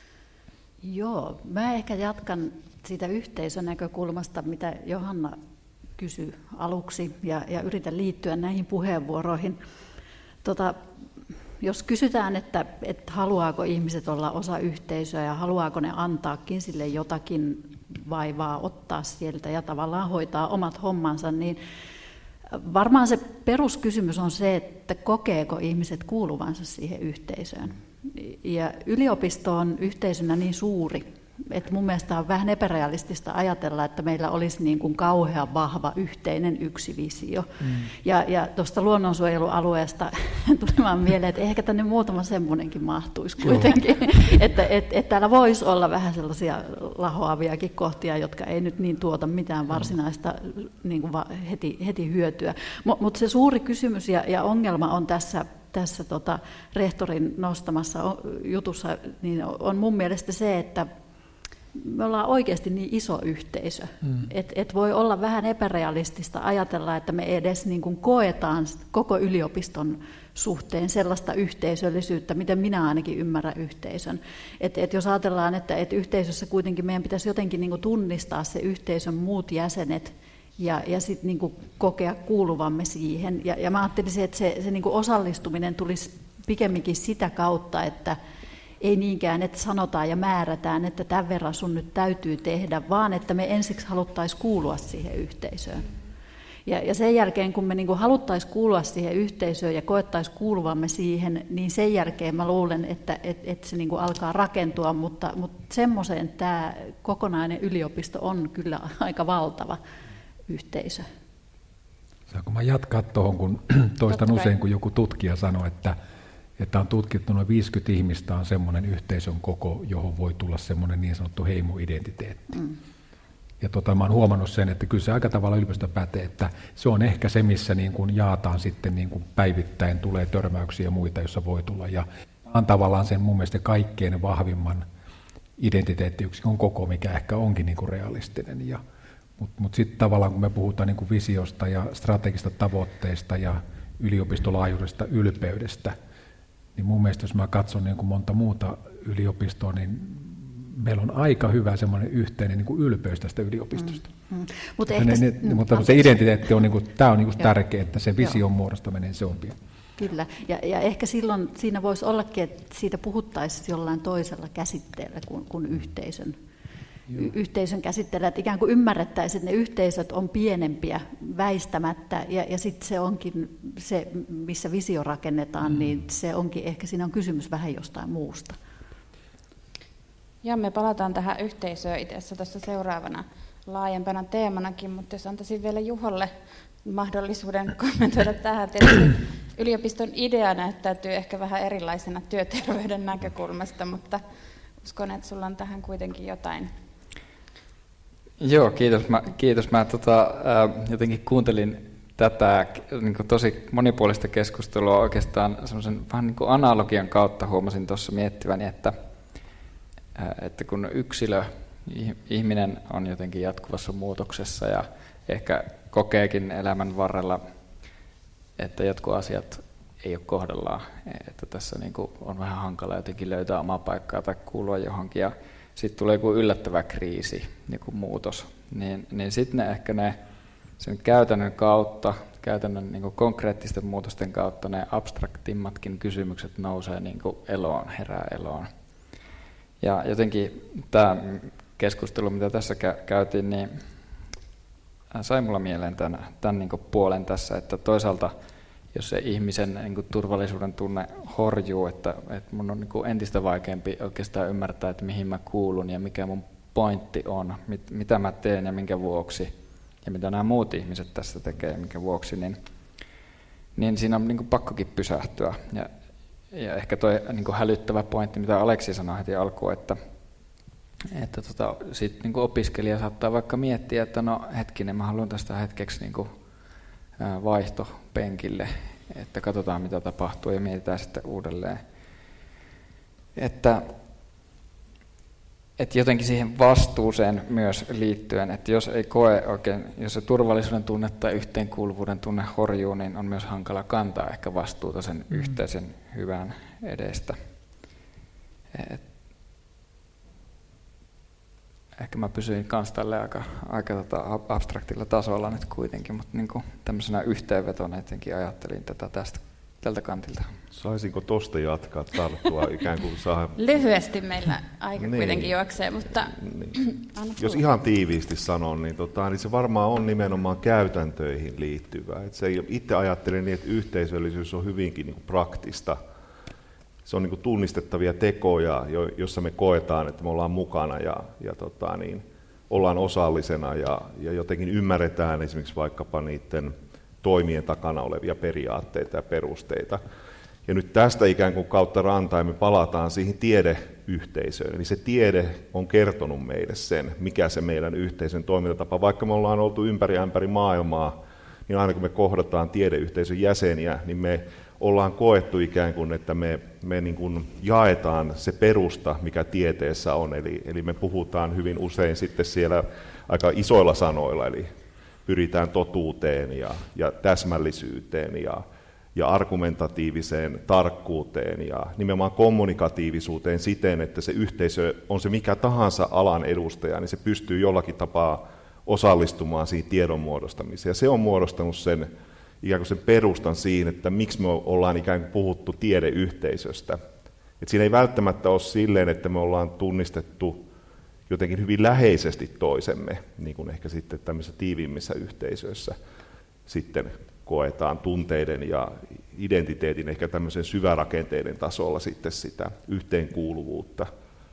Joo, mä ehkä jatkan siitä yhteisön näkökulmasta, mitä Johanna kysyi aluksi, ja, ja yritän liittyä näihin puheenvuoroihin. Tota, jos kysytään, että, että haluaako ihmiset olla osa yhteisöä ja haluaako ne antaakin sille jotakin vaivaa ottaa sieltä ja tavallaan hoitaa omat hommansa, niin varmaan se peruskysymys on se, että kokeeko ihmiset kuuluvansa siihen yhteisöön. Ja yliopisto on yhteisönä niin suuri, että mun mielestä on vähän epärealistista ajatella, että meillä olisi niin kuin kauhean vahva yhteinen yksi visio. Mm. Ja, ja tuosta luonnonsuojelualueesta tuli vaan mieleen, että ehkä tänne muutama semmoinenkin mahtuisi kuitenkin. että et, et täällä voisi olla vähän sellaisia lahoaviakin kohtia, jotka ei nyt niin tuota mitään varsinaista niin kuin heti, heti hyötyä. Mutta mut se suuri kysymys ja, ja ongelma on tässä, tässä tota rehtorin nostamassa jutussa, niin on mun mielestä se, että me ollaan oikeasti niin iso yhteisö, mm. että et voi olla vähän epärealistista ajatella, että me edes niin kuin koetaan koko yliopiston suhteen sellaista yhteisöllisyyttä, miten minä ainakin ymmärrän yhteisön. Et, et jos ajatellaan, että et yhteisössä kuitenkin meidän pitäisi jotenkin niin kuin tunnistaa se yhteisön muut jäsenet ja, ja sitten niin kuin kokea kuuluvamme siihen. Ja, ja mä ajattelisin, että se, se niin kuin osallistuminen tulisi pikemminkin sitä kautta, että ei niinkään, että sanotaan ja määrätään, että tämän verran sun nyt täytyy tehdä, vaan että me ensiksi haluttaisiin kuulua siihen yhteisöön. Ja, ja sen jälkeen, kun me niin kuin haluttaisiin kuulua siihen yhteisöön ja koettaisiin kuuluvamme siihen, niin sen jälkeen mä luulen, että et, et se niin kuin alkaa rakentua, mutta, mutta semmoiseen tämä kokonainen yliopisto on kyllä aika valtava yhteisö. Saanko mä jatkaa tuohon, kun toistan usein, kun joku tutkija sanoi, että että on tutkittu noin viisikymmentä ihmistä on semmoinen yhteisön koko, johon voi tulla semmoinen niin sanottu heimoidentiteetti. Mm. Ja tota, mä oon huomannut sen, että kyllä se aika tavalla yliopisto pätee, että se on ehkä se, missä niin kuin jaataan sitten niin kuin päivittäin, tulee törmäyksiä ja muita, joissa voi tulla. Ja on tavallaan sen mun mielestä kaikkein vahvimman identiteettiyksikön koko, mikä ehkä onkin niin kuin realistinen. Ja, mutta mut sitten tavallaan kun me puhutaan niin kuin visiosta ja strategista tavoitteista ja yliopistolaajuudesta ylpeydestä, niin mun mielestä jos mä katson niin kuin monta muuta yliopistoa, niin meillä on aika hyvä semmoinen yhteinen niin kuin ylpeys tästä yliopistosta. Mm, mm. Mutta, ehkä, ne, ne, mm, mutta se identiteetti on, niin kuin, tämä on niin kuin tärkeää, että se vision muodostaminen, se on pieni. Kyllä, ja, ja ehkä silloin siinä voisi ollakin, että siitä puhuttaisiin jollain toisella käsitteellä kuin, kuin yhteisön, y- yhteisön käsitteellä, että ikään kuin ymmärrettäisiin, että ne yhteisöt on pienempiä väistämättä, ja, ja sitten se onkin se, missä visio rakennetaan, mm. niin se onkin, ehkä siinä on kysymys vähän jostain muusta. Ja me palataan tähän yhteisöön itse asiassa tuossa seuraavana laajempana teemanakin, mutta jos antaisin vielä Juholle mahdollisuuden kommentoida tähän. Tietysti yliopiston idea näyttäytyy ehkä vähän erilaisena työterveyden näkökulmasta, mutta uskon, että sulla on tähän kuitenkin jotain. Joo, kiitos. Mä, kiitos. Mä tota, äh, jotenkin kuuntelin tätä niin kuin tosi monipuolista keskustelua oikeastaan semmoisen vähän niin kuin analogian kautta huomasin tuossa miettiväni, että että kun yksilö, ihminen on jotenkin jatkuvassa muutoksessa ja ehkä kokeekin elämän varrella, että jotkut asiat ei ole kohdallaan, että tässä niin kuin on vähän hankala jotenkin löytää omaa paikkaa tai kuulua johonkin ja sitten tulee joku yllättävä kriisi, joku muutos, niin, niin sitten ne ehkä ne sen käytännön kautta, käytännön niin kuin konkreettisten muutosten kautta ne abstraktimmatkin kysymykset nousee niin kuin eloon, herää eloon. Ja jotenkin tämä keskustelu, mitä tässä käytiin, niin sai mulla mieleen tämän, tämän niin kuin puolen tässä, että toisaalta jos se ihmisen niin kuin turvallisuuden tunne horjuu, että, että mun on niin kuin entistä vaikeampi oikeastaan ymmärtää, että mihin mä kuulun ja mikä mun pointti on, mit, mitä mä teen ja minkä vuoksi, ja mitä nämä muut ihmiset tässä tekee ja minkä vuoksi, niin, niin siinä on niin kuin pakkokin pysähtyä. Ja, Ja ehkä tuo niin kuin hälyttävä pointti, mitä Aleksi sanoi heti alkuun, että, että tota, sit, niin kuin opiskelija saattaa vaikka miettiä, että no hetkinen, mä haluan tästä hetkeksi niin kuin, ää, vaihtopenkille, että katsotaan mitä tapahtuu ja mietitään sitten uudelleen. Että, että jotenkin siihen vastuuseen myös liittyen, että jos ei koe oikein, jos se turvallisuuden tunne tai yhteenkuuluvuuden tunne horjuu, niin on myös hankala kantaa ehkä vastuuta sen mm. yhteisen hyvän edestä. Et, ehkä mä pysyin kans tälle aika, aika tota abstraktilla tasolla nyt kuitenkin, mutta niin kuin tämmöisenä yhteenvetona jotenkin ajattelin tätä tästä tältä kantilta. Saisinko tosta jatkaa, tarttua ikään kuin saa... Lyhyesti meillä aika niin. kuitenkin juoksee, mutta... Niin. Jos ihan tiiviisti sanon, niin, tota, niin se varmaan on nimenomaan käytäntöihin liittyvää. Et se ei, itse ajattelin niin, että yhteisöllisyys on hyvinkin niin kuin praktista. Se on niin kuin tunnistettavia tekoja, joissa me koetaan, että me ollaan mukana ja, ja tota, niin, ollaan osallisena ja, ja jotenkin ymmärretään esimerkiksi vaikkapa niiden toimien takana olevia periaatteita ja perusteita. Ja nyt tästä ikään kuin kautta rantain me palataan siihen tiedeyhteisöön. Eli se tiede on kertonut meille sen, mikä se meidän yhteisön toimintatapa. Vaikka me ollaan oltu ympäri ämpäri maailmaa, niin aina kun me kohdataan tiedeyhteisön jäseniä, niin me ollaan koettu ikään kuin, että me, me niin kuin jaetaan se perusta, mikä tieteessä on. Eli, eli me puhutaan hyvin usein sitten siellä aika isoilla sanoilla, eli pyritään totuuteen ja, ja täsmällisyyteen ja, ja argumentatiiviseen tarkkuuteen ja nimenomaan kommunikatiivisuuteen siten, että se yhteisö on se mikä tahansa alan edustaja, niin se pystyy jollakin tapaa osallistumaan siihen tiedon muodostamiseen. Ja se on muodostanut sen, ikään kuin sen perustan siihen, että miksi me ollaan ikään kuin puhuttu tiedeyhteisöstä. Et siinä ei välttämättä ole silleen, että me ollaan tunnistettu jotenkin hyvin läheisesti toisemme, niin kuin ehkä sitten tämmöisissä tiiviimmissä yhteisöissä sitten koetaan tunteiden ja identiteetin ehkä tämmöisen syvärakenteiden tasolla sitten sitä yhteenkuuluvuutta.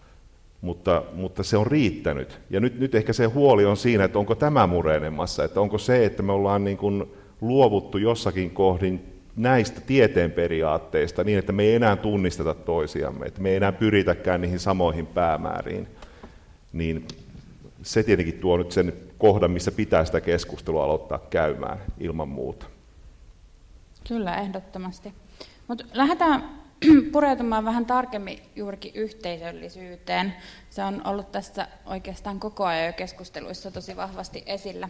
Mutta, mutta se on riittänyt. Ja nyt, nyt ehkä se huoli on siinä, että onko tämä murenemassa, että onko se, että me ollaan niin kuin luovuttu jossakin kohdin näistä tieteen periaatteista niin, että me ei enää tunnisteta toisiamme, että me ei enää pyritäkään niihin samoihin päämääriin. Niin se tietenkin tuo nyt sen kohdan, missä pitää sitä keskustelua aloittaa käymään ilman muuta. Kyllä, ehdottomasti. Mutta lähdetään pureutumaan vähän tarkemmin juurikin yhteisöllisyyteen. Se on ollut tässä oikeastaan koko ajan jo keskusteluissa tosi vahvasti esillä.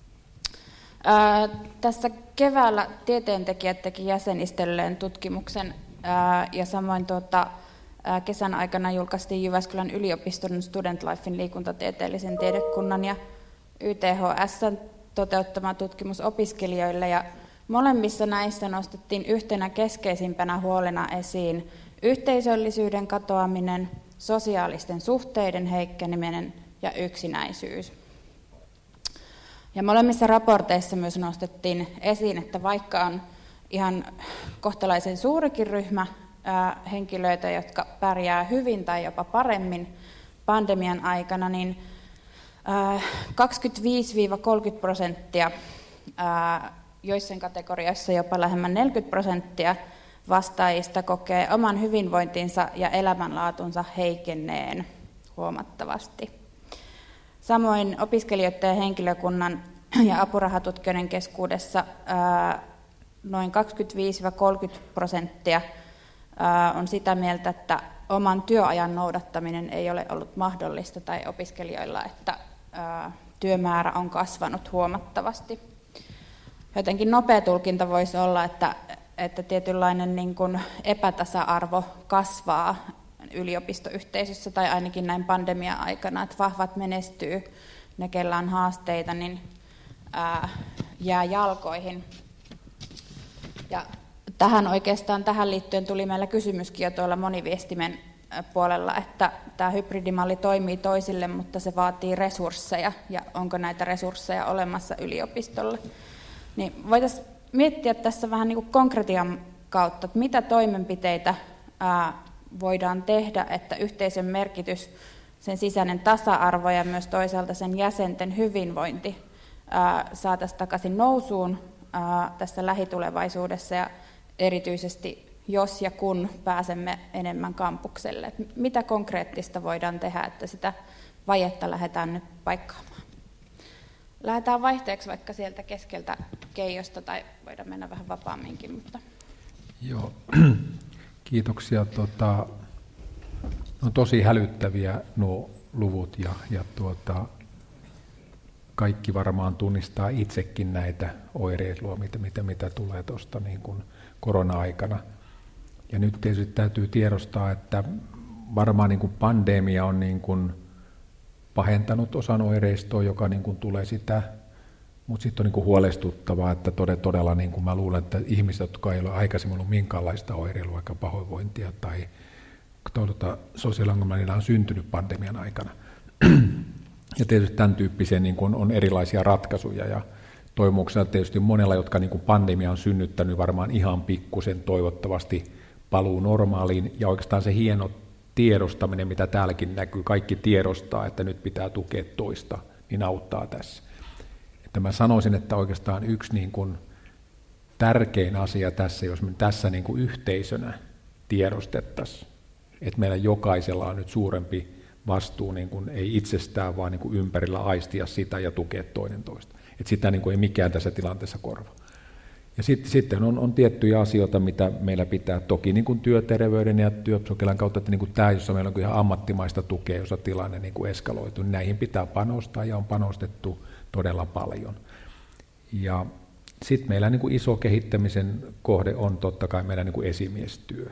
Ää, tässä keväällä tieteentekijät teki jäsenistölleen tutkimuksen ää, ja samoin tuota, ää, kesän aikana julkaistiin Jyväskylän yliopiston Student Lifein liikuntatieteellisen tiedekunnan ja Y T H S:n toteuttama tutkimus opiskelijoille. Ja molemmissa näissä nostettiin yhtenä keskeisimpänä huolena esiin yhteisöllisyyden katoaminen, sosiaalisten suhteiden heikkeneminen ja yksinäisyys. Ja molemmissa raporteissa myös nostettiin esiin, että vaikka on ihan kohtalaisen suurikin ryhmä ää, henkilöitä, jotka pärjää hyvin tai jopa paremmin pandemian aikana, niin ää, kaksikymmentäviisi kolmekymmentä prosenttia, ää, joissain kategorioissa jopa lähemmän neljäkymmentä prosenttia vastaajista kokee oman hyvinvointinsa ja elämänlaatunsa heikenneen huomattavasti. Samoin opiskelijoiden ja henkilökunnan ja apurahatutkijoiden keskuudessa ää, noin kaksikymmentäviisi kolmekymmentä prosenttia ää, on sitä mieltä, että oman työajan noudattaminen ei ole ollut mahdollista tai opiskelijoilla, että ää, työmäärä on kasvanut huomattavasti. Jotenkin nopea tulkinta voisi olla, että, että tietynlainen niin kuin epätasa-arvo kasvaa yliopistoyhteisössä tai ainakin näin pandemia-aikana, että vahvat menestyy, ne kellä on haasteita, niin ää, jää jalkoihin. Ja tähän oikeastaan tähän liittyen tuli meillä kysymyskin jo tuolla moniviestimen puolella, että tämä hybridimalli toimii toisille, mutta se vaatii resursseja, ja onko näitä resursseja olemassa yliopistolle. Niin voitaisiin miettiä tässä vähän niin kuin konkretian kautta, että mitä toimenpiteitä ää, voidaan tehdä, että yhteisön merkitys, sen sisäinen tasa-arvo ja myös toisaalta sen jäsenten hyvinvointi ää, saataisiin takaisin nousuun ää, tässä lähitulevaisuudessa ja erityisesti jos ja kun pääsemme enemmän kampukselle. Et mitä konkreettista voidaan tehdä, että sitä vajetta lähdetään nyt paikkaamaan? Lähdetään vaihteeksi vaikka sieltä keskeltä Keijosta tai voidaan mennä vähän vapaamminkin. Mutta... Joo. Kiitoksia. Tota, on tosi hälyttäviä nuo luvut ja, ja tuota, kaikki varmaan tunnistaa itsekin näitä oireilua, mitä, mitä, mitä tulee tuosta niin kuin korona-aikana. Ja nyt tietysti täytyy tiedostaa, että varmaan niin kuin pandemia on niin kuin pahentanut osan oireistoa, joka niin kuin tulee sitä, mutta sitten on niin kuin huolestuttavaa, että todella niin kuin mä luulen, että ihmiset, jotka ei ole aikaisemmin ollut minkäänlaista oireilua, vaikka pahoinvointia tai tuota, sosiaaliongelmaa, niillä on syntynyt pandemian aikana. Ja tietysti tämän tyyppisiä niin kuin on erilaisia ratkaisuja ja toivomuksena tietysti monella, jotka niin kuin pandemia on synnyttänyt varmaan ihan pikkusen toivottavasti paluu normaaliin ja oikeastaan se hieno tiedostaminen, mitä täälläkin näkyy, kaikki tiedostaa, että nyt pitää tukea toista, niin auttaa tässä. Että mä sanoisin, että oikeastaan yksi niin kuin tärkein asia tässä, jos me tässä niin kuin yhteisönä tiedostettaisiin, että meillä jokaisella on nyt suurempi vastuu, niin kuin ei itsestään, vaan niin kuin ympärillä aistia sitä ja tukea toinen toista. Että sitä niin kuin ei mikään tässä tilanteessa korva. Ja sitten, sitten on, on tiettyjä asioita, mitä meillä pitää toki niin kuin työterveyden ja työpsykiatrian kautta, että niin kuin tämä, jossa meillä on ihan ammattimaista tukea, jossa tilanne niin kuin eskaloituu, niin näihin pitää panostaa ja on panostettu todella paljon. Ja sitten meillä niin kuin iso kehittämisen kohde on totta kai meidän niin kuin esimiestyö.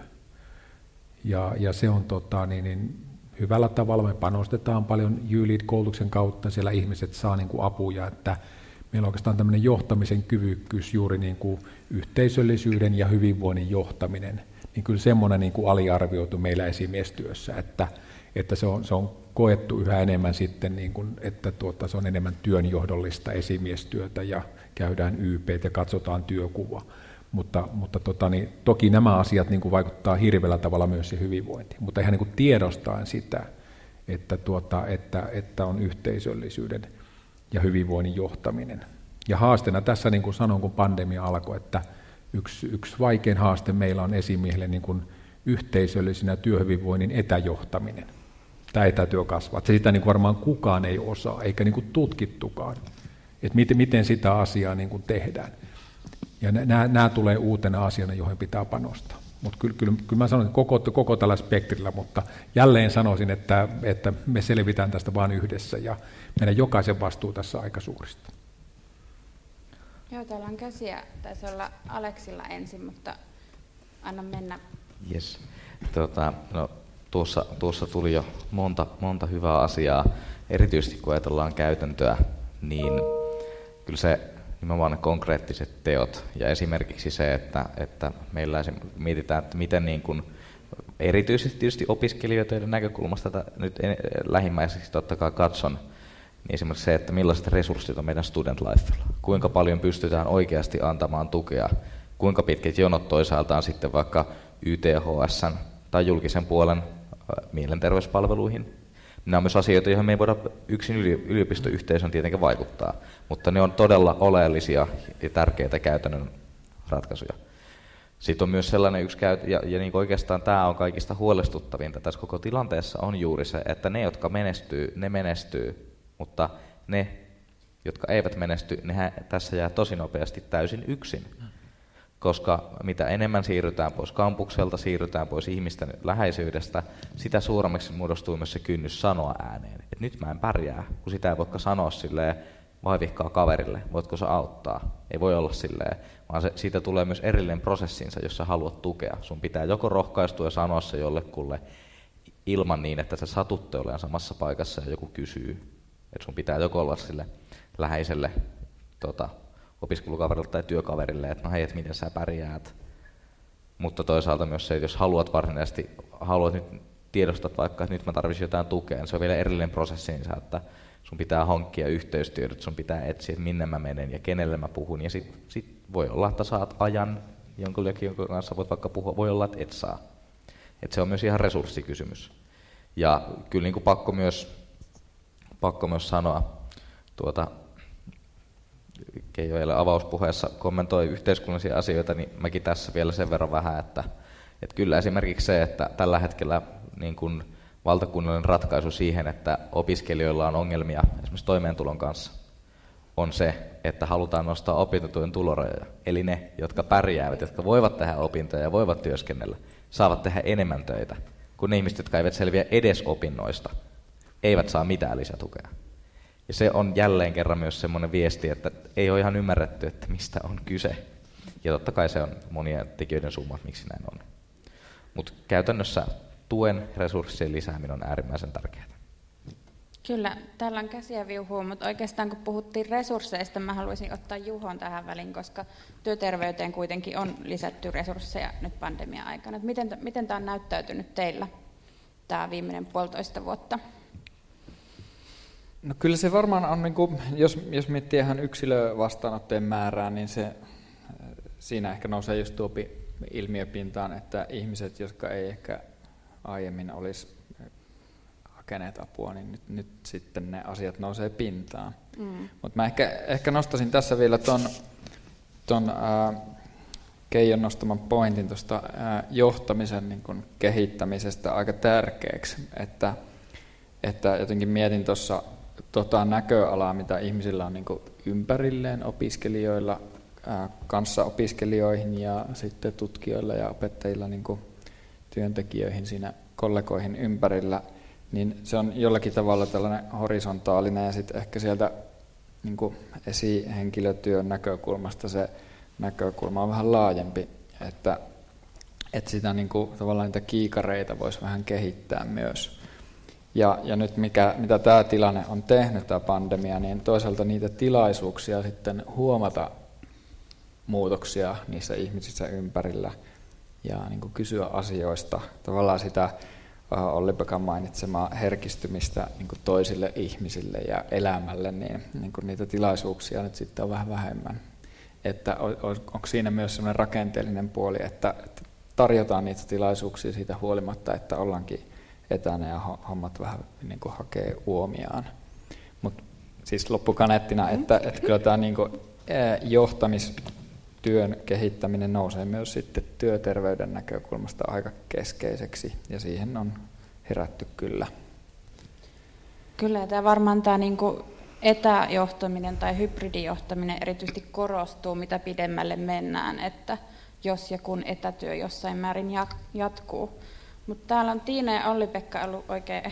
Ja, ja se on tota, niin, niin, hyvällä tavalla, me panostetaan paljon U Lead-koulutuksen kautta, siellä ihmiset saa niin kuin apuja, että meillä on oikeastaan tämmöinen johtamisen kyvykkyys, juuri niin kuin yhteisöllisyyden ja hyvinvoinnin johtaminen, niin kyllä semmoinen niin kuin aliarvioitu meillä esimiestyössä, että, että se, on, se on koettu yhä enemmän sitten, niin kuin, että tuota, se on enemmän työnjohdollista esimiestyötä ja käydään Y P:t ja katsotaan työkuva. Mutta, mutta tota, niin, toki nämä asiat niin kuin vaikuttaa hirveällä tavalla myös se hyvinvointiin, mutta ihan niin kuin tiedostaen sitä, että, tuota, että, että on yhteisöllisyyden ja hyvinvoinnin johtaminen. Ja haasteena tässä, niin kuin sanon, kun pandemia alkoi, että yksi, yksi vaikein haaste meillä on esimiehelle niin kuin yhteisöllisenä työhyvinvoinnin etäjohtaminen. tämä etätyö kasvaa. Että sitä niin kuin varmaan kukaan ei osaa, eikä niin kuin tutkittukaan, että miten, miten sitä asiaa niin kuin tehdään. Ja nämä, nämä tulee uutena asiana, johon pitää panostaa. Mutta kyllä, kyllä, kyllä mä sanon, että koko, koko tällä spektrillä, mutta jälleen sanoisin, että, että me selvitään tästä vain yhdessä ja meidän jokaisen vastuu tässä aika suurista. Joo, täällä on käsiä. Taisi olla Aleksilla ensin, mutta anna mennä. Yes. Tota, no, tuossa, tuossa tuli jo monta, monta hyvää asiaa. Erityisesti kun ajatellaan käytäntöä, niin kyllä se nimenomaan ne konkreettiset teot ja esimerkiksi se, että, että meillä mietitään, että miten niin kuin, erityisesti tietysti opiskelijoiden näkökulmasta tätä nyt lähimmäiseksi totta kai katson, niin esimerkiksi se, että millaiset resurssit on meidän student lifella, kuinka paljon pystytään oikeasti antamaan tukea, kuinka pitkät jonot toisaalta on sitten vaikka Y T H S:n tai julkisen puolen mielenterveyspalveluihin. Nämä on myös asioita, joihin me ei voida yksin yliopistoyhteisön tietenkin vaikuttaa, mutta ne on todella oleellisia ja tärkeitä käytännön ratkaisuja. Sitten on myös sellainen yksi käyt, ja, ja niin oikeastaan tämä on kaikista huolestuttavinta tässä koko tilanteessa on juuri se, että ne, jotka menestyy, ne menestyy, mutta ne, jotka eivät menesty, ne tässä jää tosi nopeasti täysin yksin. Koska mitä enemmän siirrytään pois kampukselta, siirrytään pois ihmisten läheisyydestä, sitä suuremmaksi muodostuu myös se kynnys sanoa ääneen. Et nyt mä en pärjää, kun sitä ei voikaan sanoa silleen vaivihkaa kaverille, voitko sä auttaa. Ei voi olla silleen, vaan se, siitä tulee myös erillinen prosessinsa, jos sä haluat tukea. Sun pitää joko rohkaistua ja sanoa se jollekulle ilman niin, että sä satutte olemaan samassa paikassa ja joku kysyy. Et sun pitää joko olla sille läheiselle tota, opiskelukaverille tai työkaverille, että no hei, et miten sä pärjäät. Mutta toisaalta myös se, että jos haluat varsinaisesti, haluat nyt tiedostat vaikka, että nyt mä tarvitsin jotain tukea, niin se on vielä erillinen prosessinsa, että sun pitää hankkia yhteystiedot, sun pitää etsiä, että minne mä menen ja kenelle mä puhun. Ja sit, sit voi olla, että saat ajan jonkunkin, jonka kanssa voit vaikka puhua, voi olla, että et saa. Et se on myös ihan resurssikysymys. Ja kyllä niin kuin pakko, myös, pakko myös sanoa, tuota, Keijo eilen avauspuheessa kommentoi yhteiskunnallisia asioita, niin mäkin tässä vielä sen verran vähän, että, että kyllä esimerkiksi se, että tällä hetkellä niin kuin valtakunnallinen ratkaisu siihen, että opiskelijoilla on ongelmia esimerkiksi toimeentulon kanssa, on se, että halutaan nostaa opintotuen tulorajoja. Eli ne, jotka pärjäävät, jotka voivat tehdä opintoja ja voivat työskennellä, saavat tehdä enemmän töitä, kuin ne ihmiset, jotka eivät selviä edes opinnoista, eivät saa mitään lisätukea. Ja se on jälleen kerran myös semmoinen viesti, että ei ole ihan ymmärretty, että mistä on kyse. Ja totta kai se on monien tekijöiden summa, miksi näin on. Mutta käytännössä tuen resurssien lisääminen on äärimmäisen tärkeää. Kyllä, täällä on käsiä viuhuu, mutta oikeastaan kun puhuttiin resursseista, mä haluaisin ottaa Juhon tähän väliin, koska työterveyteen kuitenkin on lisätty resursseja nyt pandemia-aikana. Miten, miten tämä on näyttäytynyt teillä, tämä viimeinen puolitoista vuotta? No kyllä se varmaan on, niin kuin, jos, jos miettii ihan yksilövastaanotteen määrää, niin se, siinä ehkä nousee just tuo ilmiöpintaan, että ihmiset, jotka ei ehkä aiemmin olisi hakeneet apua, niin nyt, nyt sitten ne asiat nousee pintaan. Mm. Mutta mä ehkä, ehkä nostaisin tässä vielä ton, ton ää, Keijon nostaman pointin tuosta johtamisen niin kun kehittämisestä aika tärkeäksi, että, että jotenkin mietin tuossa tota näköalaa, mitä ihmisillä on niin kun ympärilleen opiskelijoilla, ää, kanssa opiskelijoihin ja sitten tutkijoilla ja opettajilla niin kun työntekijöihin siinä kollegoihin ympärillä, niin se on jollakin tavalla tällainen horisontaalinen ja sitten ehkä sieltä niin kuin esihenkilötyön näkökulmasta se näkökulma on vähän laajempi, että, että sitä niin kuin, tavallaan niitä kiikareita voisi vähän kehittää myös. Ja, ja nyt mikä, mitä tämä tilanne on tehnyt, tämä pandemia, niin toisaalta niitä tilaisuuksia sitten huomata muutoksia niissä ihmisissä ympärillä ja niin kuin kysyä asioista, tavallaan sitä Olli-Pekan mainitsemaa herkistymistä niin kuin toisille ihmisille ja elämälle, niin, niin kuin niitä tilaisuuksia nyt sitten on vähän vähemmän. Että on, onko siinä myös sellainen rakenteellinen puoli, että, että tarjotaan niitä tilaisuuksia siitä huolimatta, että ollaankin etänä ja hommat vähän niin kuin hakee uomiaan. Mutta siis loppukaneettina, että, että kyllä tämä niin kuin johtamistyön kehittäminen nousee myös sitten työterveyden näkökulmasta aika keskeiseksi, ja siihen on herätty kyllä Kyllä, tämä varmaan tämä niin kuin etäjohtaminen tai hybridijohtaminen erityisesti korostuu, mitä pidemmälle mennään, että jos ja kun etätyö jossain määrin jatkuu. Mutta täällä on Tiina ja Olli-Pekka ollut oikein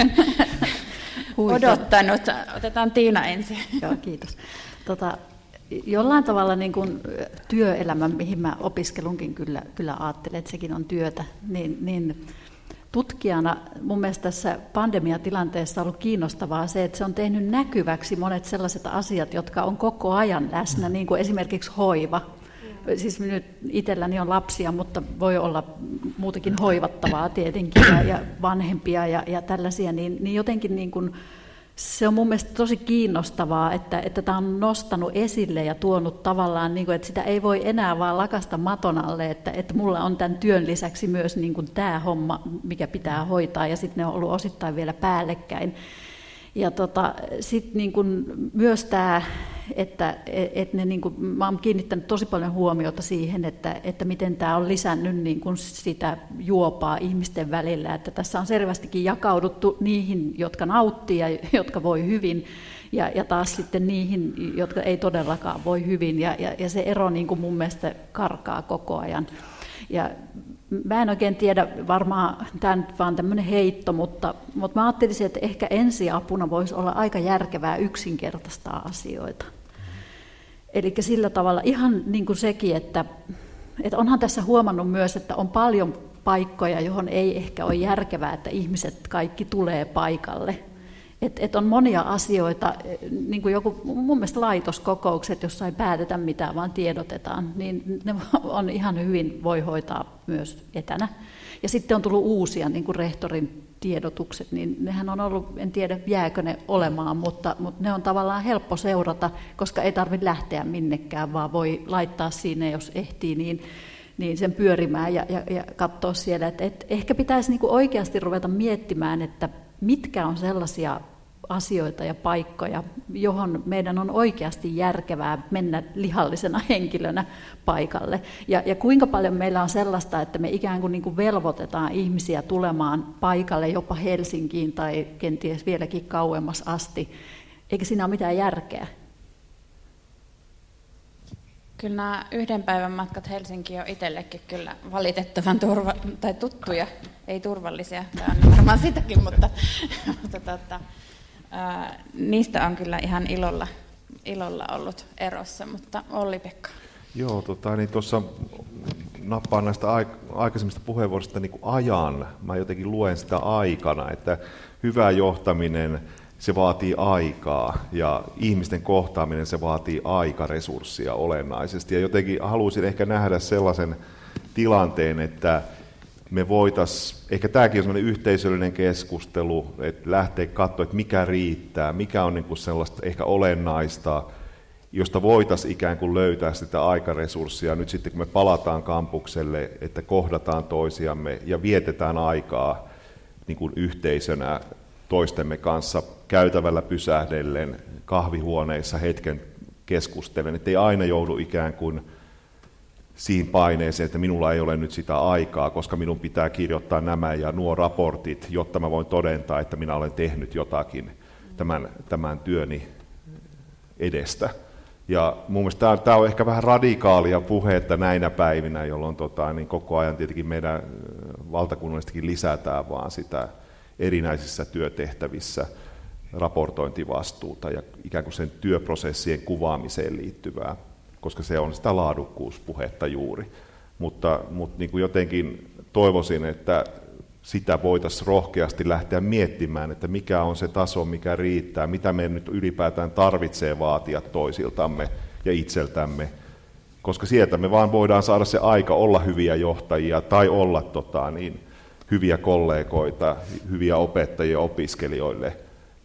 odottanut. Otetaan Tiina ensin. Joo, kiitos. Tota, jollain tavalla niin kuin työelämä, mihin mä opiskelunkin kyllä, kyllä ajattelen, että sekin on työtä, niin, niin tutkijana mun mielestä tässä pandemiatilanteessa on ollut kiinnostavaa se, että se on tehnyt näkyväksi monet sellaiset asiat, jotka on koko ajan läsnä, niin kuin esimerkiksi hoiva. Siis nyt itselläni on lapsia, mutta voi olla muutakin hoivattavaa tietenkin ja, ja vanhempia ja, ja tällaisia, niin, niin jotenkin niin kuin se on mun mielestä tosi kiinnostavaa, että, että tämä on nostanut esille ja tuonut tavallaan, niin kuin, että sitä ei voi enää vaan lakasta maton alle, että, että mulla on tämän työn lisäksi myös niin kuin tämä homma, mikä pitää hoitaa, ja sitten ne on ollut osittain vielä päällekkäin. Ja tota, sitten niin kuin myös tämä, että et ne niin kuin, mä oon kiinnittänyt tosi paljon huomiota siihen, että, että miten tämä on lisännyt niin kuin sitä juopaa ihmisten välillä, että tässä on selvästikin jakauduttu niihin, jotka nauttii ja jotka voi hyvin, ja, ja taas sitten niihin, jotka ei todellakaan voi hyvin, ja, ja, ja se ero niin kuin mun mielestä karkaa koko ajan. Ja mä en oikein tiedä, varmaan tämä nyt vaan tämmöinen heitto, mutta, mutta mä ajattelisin, että ehkä ensiapuna voisi olla aika järkevää yksinkertaistaa asioita. Eli sillä tavalla ihan niin kuin sekin, että, että onhan tässä huomannut myös, että on paljon paikkoja, johon ei ehkä ole järkevää, että ihmiset kaikki tulee paikalle. Että et on monia asioita, niin kuin joku mun mielestä laitoskokoukset, jossa ei päätetä mitään, vaan tiedotetaan, niin ne on ihan hyvin, voi hoitaa myös etänä. Ja sitten on tullut uusia, niin kuin rehtorin tiedotukset, niin nehän on ollut, en tiedä jääkö ne olemaan, mutta, mutta ne on tavallaan helppo seurata, koska ei tarvitse lähteä minnekään, vaan voi laittaa siinä, jos ehtii, niin, niin sen pyörimään ja, ja, ja katsoa siellä. Et, et ehkä pitäisi niin kuin oikeasti ruveta miettimään, että mitkä on sellaisia asioita ja paikkoja, johon meidän on oikeasti järkevää mennä lihallisena henkilönä paikalle. Ja, ja kuinka paljon meillä on sellaista, että me ikään kuin, niin kuin velvoitetaan ihmisiä tulemaan paikalle jopa Helsinkiin tai kenties vieläkin kauemmas asti. Eikä siinä ole mitään järkeä. Kyllä nämä yhden päivän matkat Helsinkiin on itsellekin kyllä valitettavan turva, tai tuttuja, ei turvallisia, tämä on varmaan sitäkin, mutta, mutta tota, ää, niistä on kyllä ihan ilolla, ilolla ollut erossa, mutta Olli-Pekka. Joo, tota, niin tuossa nappaan näistä aikaisemmista puheenvuoroista niin kuin ajan, mä jotenkin luen sitä aikana, että hyvä johtaminen, se vaatii aikaa ja ihmisten kohtaaminen, se vaatii aikaresurssia olennaisesti. Ja jotenkin haluaisin ehkä nähdä sellaisen tilanteen, että me voitaisiin, ehkä tämäkin on sellainen yhteisöllinen keskustelu, että lähteä katsoa, että mikä riittää, mikä on niin kuin sellaista ehkä olennaista, josta voitaisiin ikään kuin löytää sitä aikaresurssia nyt sitten, kun me palataan kampukselle, että kohdataan toisiamme ja vietetään aikaa niin kuin yhteisönä toistemme kanssa käytävällä pysähdellen, kahvihuoneissa hetken keskustellen, ettei aina joudu ikään kuin siihen paineeseen, että minulla ei ole nyt sitä aikaa, koska minun pitää kirjoittaa nämä ja nuo raportit, jotta mä voin todentaa, että minä olen tehnyt jotakin tämän, tämän työni edestä. Ja mun mielestä tämä, tämä on ehkä vähän radikaalia puhetta näinä päivinä, jolloin tota, niin koko ajan tietenkin meidän valtakunnallistakin lisätään vaan sitä erinäisissä työtehtävissä raportointivastuuta ja ikään kuin sen työprosessien kuvaamiseen liittyvää, koska se on sitä laadukkuuspuhetta juuri. Mutta, mutta niin kuin jotenkin toivoisin, että sitä voitaisiin rohkeasti lähteä miettimään, että mikä on se taso, mikä riittää, mitä me nyt ylipäätään tarvitsee vaatia toisiltamme ja itseltämme, koska sieltä me vaan voidaan saada se aika olla hyviä johtajia tai olla tota, niin, hyviä kollegoita, hyviä opettajia opiskelijoille,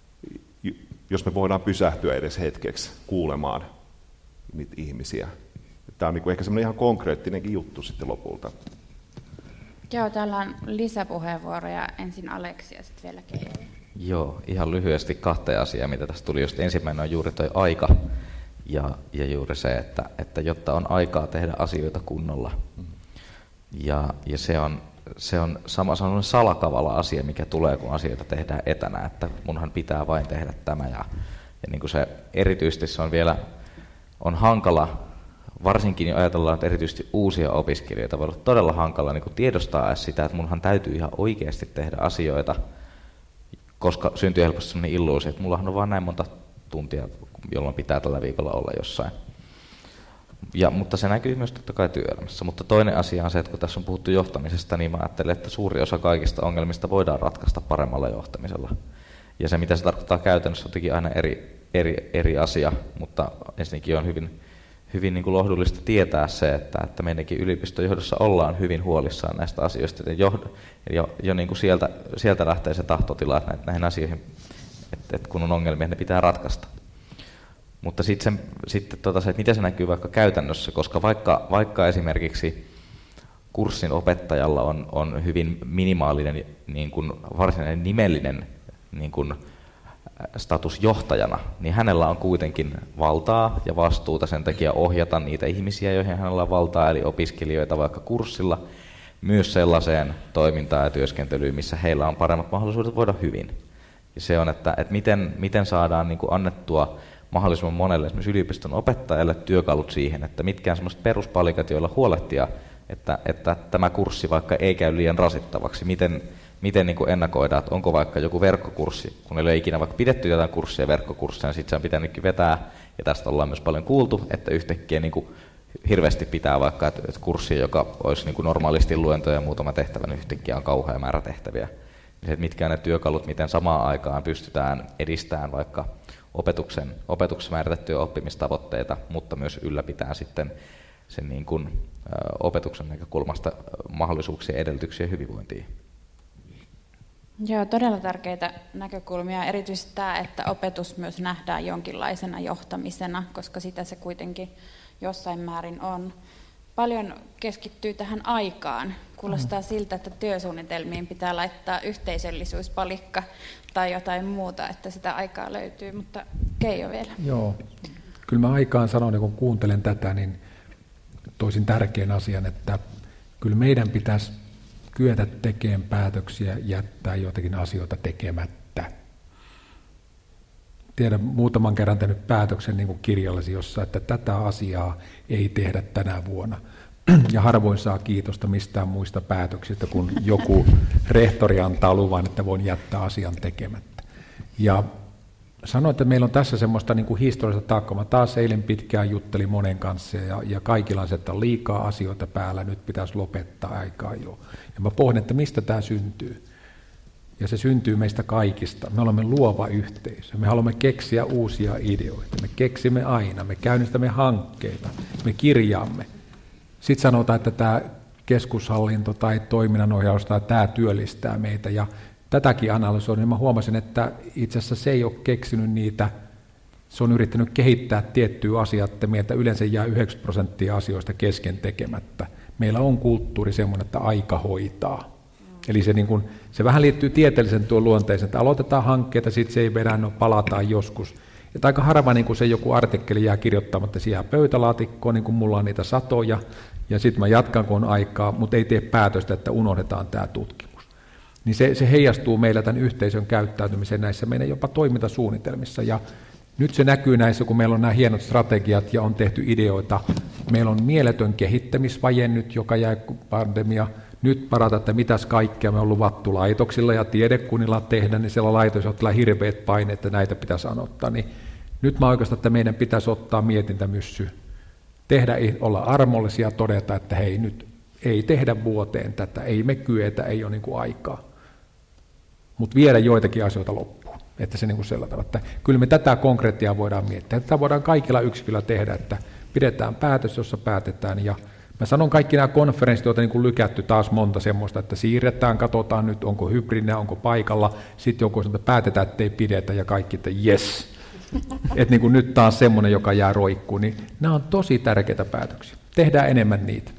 jos me voidaan pysähtyä edes hetkeksi kuulemaan niitä ihmisiä. Tämä on niin ehkä semmoinen ihan konkreettinenkin juttu sitten lopulta. Joo, täällä on lisäpuheenvuoroja. Ensin Aleksi ja sitten vielä Keijo. Joo, ihan lyhyesti kahteen asiaa, mitä tästä tuli. Just ensimmäinen on juuri toi aika ja, ja juuri se, että, että jotta on aikaa tehdä asioita kunnolla. Ja, ja se, on, se on sama sellainen salakavala asia, mikä tulee, kun asioita tehdään etänä, että munhan pitää vain tehdä tämä. Ja, ja niin kuin se, erityisesti se on vielä on hankala, varsinkin jo ajatellaan, että erityisesti uusia opiskelijoita voi olla todella hankala niin kuin tiedostaa sitä, että munhan täytyy ihan oikeasti tehdä asioita, koska syntyy helposti sellainen illuusio, että mullahan on vain näin monta tuntia, jolloin pitää tällä viikolla olla jossain. Ja, mutta se näkyy myös totta kai työelämässä. Mutta toinen asia on se, että kun tässä on puhuttu johtamisesta, niin mä ajattelen, että suuri osa kaikista ongelmista voidaan ratkaista paremmalla johtamisella. Ja se, mitä se tarkoittaa käytännössä, on toki aina eri, eri, eri asia, mutta ensinnäkin on hyvin, hyvin niin kuin lohdullista tietää se, että, että meidänkin yliopistojohdossa ollaan hyvin huolissaan näistä asioista. Ja jo, jo, jo niin kuin sieltä, sieltä lähtee se tahtotila, että näihin asioihin, että, että kun on ongelmia, ne pitää ratkaista. Mutta sitten sit, tota se, että miten se näkyy vaikka käytännössä, koska vaikka, vaikka esimerkiksi kurssin opettajalla on, on hyvin minimaalinen niin kuin varsinainen nimellinen niin kuin status johtajana, niin hänellä on kuitenkin valtaa ja vastuuta sen takia ohjata niitä ihmisiä, joihin hänellä on valtaa, eli opiskelijoita vaikka kurssilla, myös sellaiseen toimintaan ja työskentelyyn, missä heillä on paremmat mahdollisuudet voida hyvin. Ja se on, että, että miten, miten saadaan niin kuin annettua mahdollisimman monelle esimerkiksi yliopiston opettajalle työkalut siihen, että mitkä on sellaiset peruspalikat, joilla huolehtia, että, että tämä kurssi vaikka ei käy liian rasittavaksi. Miten, miten niin kuin ennakoidaan, että onko vaikka joku verkkokurssi, kun ei ole ikinä vaikka pidetty jotain kurssia verkkokursseja, niin sitten se on pitänytkin vetää, ja tästä ollaan myös paljon kuultu, että yhtäkkiä niin kuin hirveästi pitää vaikka, että, että kurssi, joka olisi niin kuin normaalisti luentoja ja muutama tehtävä, niin yhtäkkiä on kauhea määrä tehtäviä. Ja että mitkä on ne työkalut, miten samaan aikaan pystytään edistämään vaikka opetuksen, opetuksessa määritettyjä oppimistavoitteita, mutta myös ylläpitää sitten sen niin kuin, ä, opetuksen näkökulmasta mahdollisuuksia, edellytyksiä ja hyvinvointia. Joo, todella tärkeitä näkökulmia. Erityisesti tämä, että opetus myös nähdään jonkinlaisena johtamisena, koska sitä se kuitenkin jossain määrin on. Paljon keskittyy tähän aikaan. Kuulostaa siltä, että työsuunnitelmiin pitää laittaa yhteisöllisyyspalikka tai jotain muuta, että sitä aikaa löytyy, mutta Keijo vielä. Joo, kyllä mä aikaan sanon, kun kuuntelen tätä, niin toisin tärkeän asian, että kyllä meidän pitäisi kyetä tekemään päätöksiä, jättää jotakin asioita tekemättä. Tiedän muutaman kerran tehnyt päätöksen niin kuin kirjallesi jossa, että tätä asiaa ei tehdä tänä vuonna. Ja harvoin saa kiitosta mistään muista päätöksistä, kun joku rehtori antaa luvan, että voin jättää asian tekemättä. Ja sanoin, että meillä on tässä semmoista niin kuin historiallista taakkaa. Mä taas eilen pitkään juttelin monen kanssa ja, ja kaikilla on se, että on liikaa asioita päällä, nyt pitäisi lopettaa aikaa jo. Ja mä pohdin, että mistä tämä syntyy. Ja se syntyy meistä kaikista. Me olemme luova yhteisö. Me haluamme keksiä uusia ideoita. Me keksimme aina. Me käynnistämme hankkeita. Me kirjaamme. Sitten sanotaan, että tämä keskushallinto tai toiminnanohjaus tai tämä työllistää meitä. Ja tätäkin analysoin, niin mä huomasin, että itse asiassa se ei ole keksinyt niitä. Se on yrittänyt kehittää tiettyä asiaa, että meiltä yleensä jää yhdeksänkymmentä prosenttia asioista kesken tekemättä. Meillä on kulttuuri semmoinen, että aika hoitaa. Eli se, niin kun, se vähän liittyy tieteellisen tuon luonteeseen, että aloitetaan hankkeita, sitten se ei vedä, no palataan joskus. Ja aika harva niin kun se joku artikkeli jää kirjoittamatta siihen pöytälaatikkoon, niin kuin mulla on niitä satoja, ja sitten mä jatkan, kun on aikaa, mutta ei tee päätöstä, että unohdetaan tämä tutkimus. Niin se, se heijastuu meillä tämän yhteisön käyttäytymiseen näissä meidän jopa toimintasuunnitelmissa. Ja nyt se näkyy näissä, kun meillä on nämä hienot strategiat ja on tehty ideoita. Meillä on mieletön kehittämisvaje nyt, joka jäi pandemia. Nyt parata, että mitäs kaikkea me on luvattu laitoksilla ja tiedekunnilla tehdä, niin siellä laitoksilla on hirveät paineet, että näitä pitäisi anottaa. Niin nyt mä oikeastaan, että meidän pitäisi ottaa mietintämyssy, tehdä, olla armollisia ja todeta, että hei, nyt ei tehdä vuoteen tätä, ei me kyetä, ei ole niin kuin aikaa. Mutta viedä joitakin asioita loppuun, että se niin kuin sellainen, että kyllä me tätä konkreettia voidaan miettiä. Tätä voidaan kaikilla yksiköillä tehdä, että pidetään päätös, jossa päätetään. Ja mä sanon kaikki nämä konferenssit, joita niin kuin lykätty taas monta semmoista, että siirretään, katsotaan nyt, onko hybridinä, onko paikalla. Sitten joku sanoo, että päätetään, että ei pidetä ja kaikki, että jes. Että niin kuin nyt taas semmoinen, joka jää roikkuun. Niin nämä on tosi tärkeitä päätöksiä. Tehdään enemmän niitä.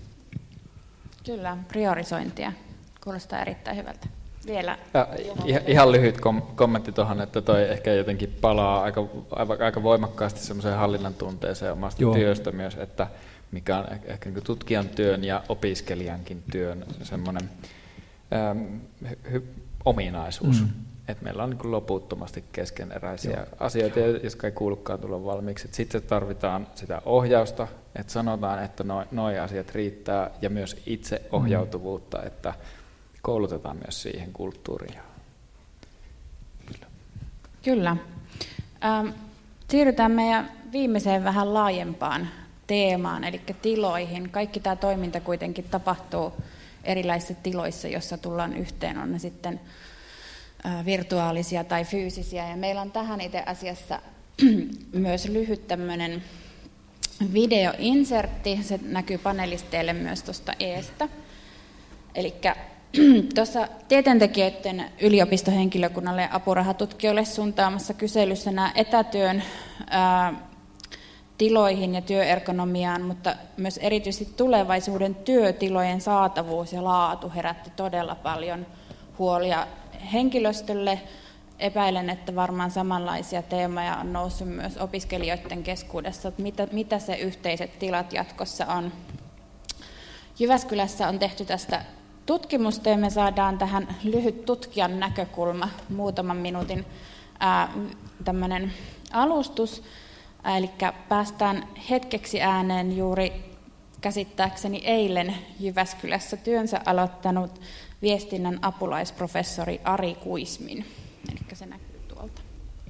Kyllä, priorisointia. Kuulostaa erittäin hyvältä. Vielä. Ja, ihan lyhyt kom- kommentti tuohon, että toi ehkä jotenkin palaa aika, aika voimakkaasti semmoiseen hallinnan tunteeseen omasta Joo. työstä myös, että mikä on ehkä niin tutkijan työn ja opiskelijankin työn semmoinen ähm, hy- ominaisuus. Mm. Että meillä on niin kuin loputtomasti keskeneräisiä Joo. asioita, jotka ei kuulukaan tulla valmiiksi. Sitten tarvitaan sitä ohjausta, että sanotaan, että nuo noi asiat riittää, ja myös itseohjautuvuutta, mm. että koulutetaan myös siihen kulttuuriin. Kyllä. Kyllä. Ähm, siirrytään meidän viimeiseen vähän laajempaan teemaan, eli tiloihin. Kaikki tämä toiminta kuitenkin tapahtuu erilaisissa tiloissa, joissa tullaan yhteen, on ne sitten virtuaalisia tai fyysisiä. Ja meillä on tähän itse asiassa myös lyhyt tämmöinen videoinsertti, se näkyy panelisteille myös tuosta eestä. Eli tuossa tieteentekijöiden yliopistohenkilökunnalle ja apurahatutkijoille suuntaamassa kyselyssä nämä etätyön ää, tiloihin ja työergonomiaan, mutta myös erityisesti tulevaisuuden työtilojen saatavuus ja laatu herätti todella paljon huolia henkilöstölle. Epäilen, että varmaan samanlaisia teemoja on noussut myös opiskelijoiden keskuudessa, että mitä, mitä se yhteiset tilat jatkossa on. Jyväskylässä on tehty tästä tutkimusta ja me saadaan tähän lyhyt tutkijan näkökulma, muutaman minuutin ää, tämmöinen alustus. Eli päästään hetkeksi ääneen juuri käsittääkseni eilen Jyväskylässä työnsä aloittanut viestinnän apulaisprofessori Ari Kuismin. Eli se näkyy tuolta.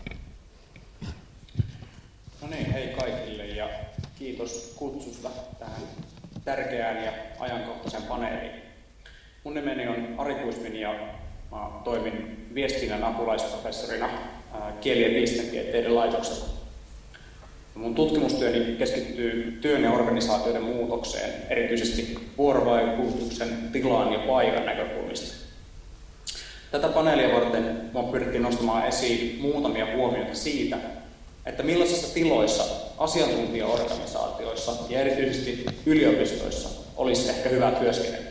No niin, hei kaikille ja kiitos kutsusta tähän tärkeään ja ajankohtaisen paneeliin. Mun nimeni on Ari Kuismin ja mä toimin viestinnän apulaisprofessorina kieli- ja viestintätieteiden laitoksella. Mun tutkimustyöni keskittyy työn ja organisaatioiden muutokseen, erityisesti vuorovaikutuksen tilaan ja paikan näkökulmista. Tätä paneelia varten mä pyrittiin nostamaan esiin muutamia huomioita siitä, että millaisissa tiloissa asiantuntijaorganisaatioissa ja erityisesti yliopistoissa olisi ehkä hyvä työskennellä.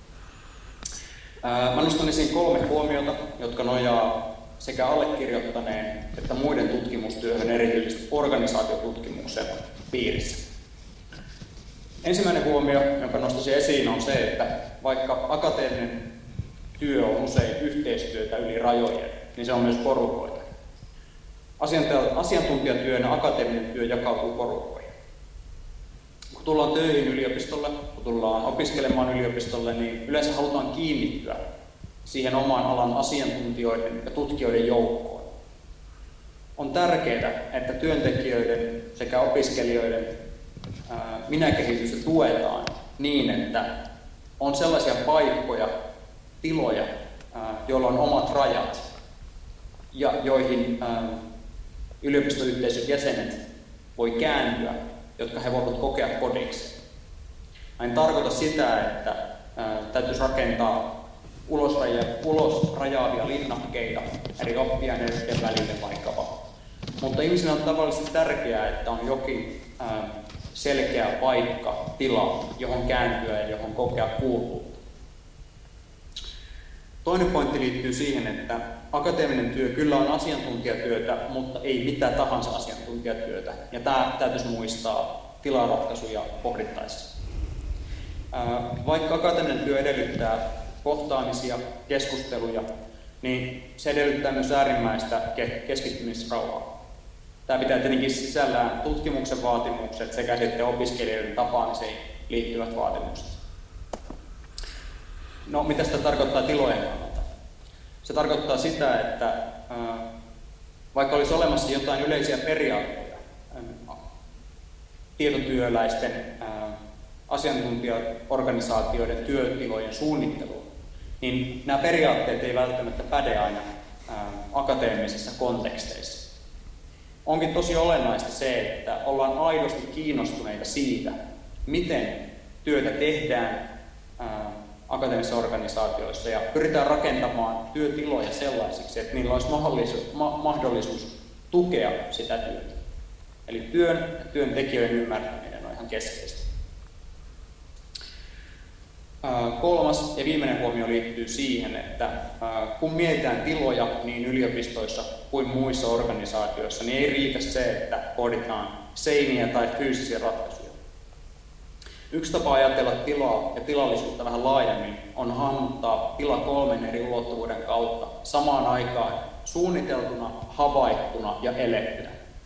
Mä nostan esiin kolme huomiota, jotka nojaa sekä allekirjoittaneen että muiden tutkimustyöhön, erityisesti organisaatiotutkimuksen piirissä. Ensimmäinen huomio, jonka nostaisin esiin, on se, että vaikka akateeminen työ on usein yhteistyötä yli rajojen, niin se on myös porukoita. Asiantuntijatyön ja akateeminen työ jakautuu porukoihin. Kun tullaan töihin yliopistolle, kun tullaan opiskelemaan yliopistolle, niin yleensä halutaan kiinnittyä siihen oman alan asiantuntijoiden ja tutkijoiden joukkoon. On tärkeää, että työntekijöiden sekä opiskelijoiden ää, minäkehitystä tuetaan niin, että on sellaisia paikkoja, tiloja, ää, joilla on omat rajat ja joihin ää, yliopistoyhteisön jäsenet voi kääntyä, jotka he voivat kokea kodiksi. Mä en tarkoita sitä, että ää, täytyisi rakentaa ulos, raja, ulos rajaavia linnakkeita eri oppiaineiden välille vaikkapa. Mutta ihmisille on tavallisesti tärkeää, että on jokin ää, selkeä paikka, tila, johon kääntyä ja johon kokea kuuluvuutta. Toinen pointti liittyy siihen, että akateeminen työ kyllä on asiantuntijatyötä, mutta ei mitä tahansa asiantuntijatyötä. Ja tämä täytyisi muistaa tilaratkaisuja pohdittaessa. Vaikka akateeminen työ edellyttää kohtaamisia, keskusteluja, niin se edellyttää myös äärimmäistä keskittymisrauhaa. Tämä pitää tietenkin sisällään tutkimuksen vaatimukset sekä sitten opiskelijoiden tapaamiseen liittyvät vaatimukset. No, mitä sitä tarkoittaa tilojen kannalta? Se tarkoittaa sitä, että ää, vaikka olisi olemassa jotain yleisiä periaatteita ää, tietotyöläisten ää, asiantuntijaorganisaatioiden työtilojen suunnitteluun, niin nämä periaatteet ei välttämättä päde aina ää, akateemisissa konteksteissa. Onkin tosi olennaista se, että ollaan aidosti kiinnostuneita siitä, miten työtä tehdään ää, akateemisissa organisaatioissa ja pyritään rakentamaan työtiloja sellaisiksi, että niillä olisi mahdollisuus, ma- mahdollisuus tukea sitä työtä. Eli työn ja työntekijöiden ymmärtäminen on ihan keskeistä. Kolmas ja viimeinen huomio liittyy siihen, että kun mietitään tiloja niin yliopistoissa kuin muissa organisaatioissa, niin ei riitä se, että pohditaan seiniä tai fyysisiä ratkaisuja. Yksi tapa ajatella tilaa ja tilallisuutta vähän laajemmin on hahmottaa tila kolmen eri ulottuvuuden kautta samaan aikaan suunniteltuna, havaittuna ja elettynä.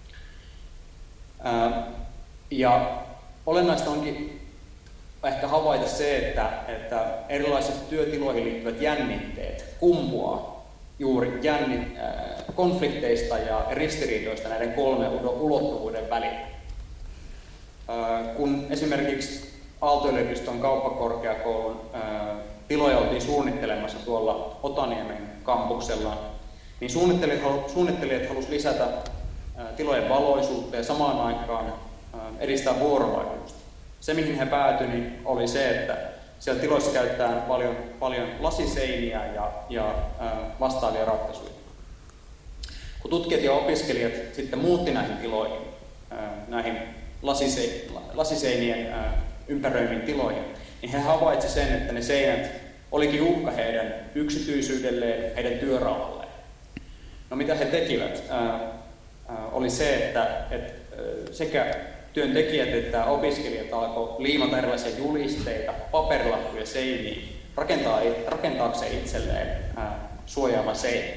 Ja olennaista onkin ehkä havaita se, että, että erilaiset työtiloihin liittyvät jännitteet kumpuaa juuri jännit, äh, konflikteista ja ristiriidoista näiden kolmen ulottuvuuden välillä. Äh, kun esimerkiksi Aalto-yliopiston kauppakorkeakoulun äh, tiloja oltiin suunnittelemassa tuolla Otaniemen kampuksella, niin suunnittelijat, suunnittelijat halusivat lisätä äh, tilojen valoisuutta ja samaan aikaan äh, edistää vuorovaikutusta. Se, mihin he päätyivät, niin oli se, että siellä tiloissa käytetään paljon, paljon lasiseiniä ja, ja äh, vastaavia ratkaisuja. Kun tutkijat ja opiskelijat sitten muutti näihin tiloihin, äh, näihin lasise, lasiseinien äh, ympäröimiin tiloihin, niin he havaitsivat sen, että ne seinät olikin uhka heidän yksityisyydelleen, heidän työrauhalleen. No mitä he tekivät, äh, äh, oli se, että et, äh, sekä työntekijät että opiskelijat alkoivat liimata erilaisia julisteita, paperilappuja seiniin, rakentaa, rakentaakseen itselleen ää, suojaavan seinän.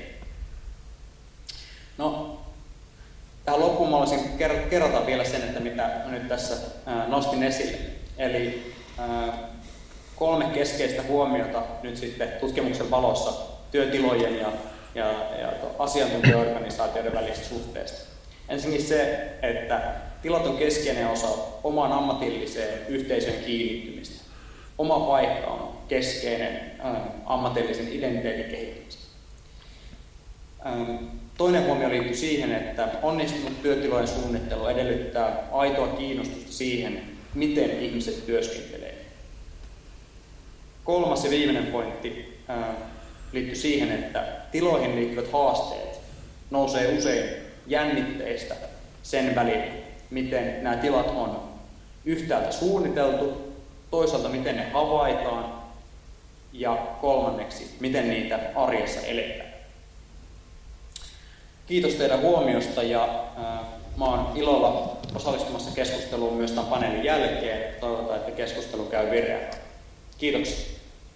No, tähän loppuun mä olisin kerrata vielä sen, että mitä nyt tässä ää, nostin esille. Eli ää, kolme keskeistä huomiota nyt sitten tutkimuksen valossa työtilojen ja, ja, ja asiantuntijaorganisaatioiden välisestä suhteesta. Ensinnäkin se, että tilat on keskeinen osa omaan ammatilliseen yhteisöön kiinnittymistä. Oma paikka on keskeinen äh, ammatillisen identiteetin kehittämisessä. Ähm, toinen huomio liittyy siihen, että onnistunut työtilojen suunnittelu edellyttää aitoa kiinnostusta siihen, miten ihmiset työskentelee. Kolmas ja viimeinen pointti äh, liittyy siihen, että tiloihin liittyvät haasteet nousee usein jännitteistä sen välillä, miten nämä tilat on yhtäältä suunniteltu, toisaalta miten ne havaitaan ja kolmanneksi, miten niitä arjessa eletään. Kiitos teidän huomiosta ja äh, mä oon ilolla osallistumassa keskusteluun myös tämän paneelin jälkeen. Toivotaan, että keskustelu käy vireällä. Kiitoksia.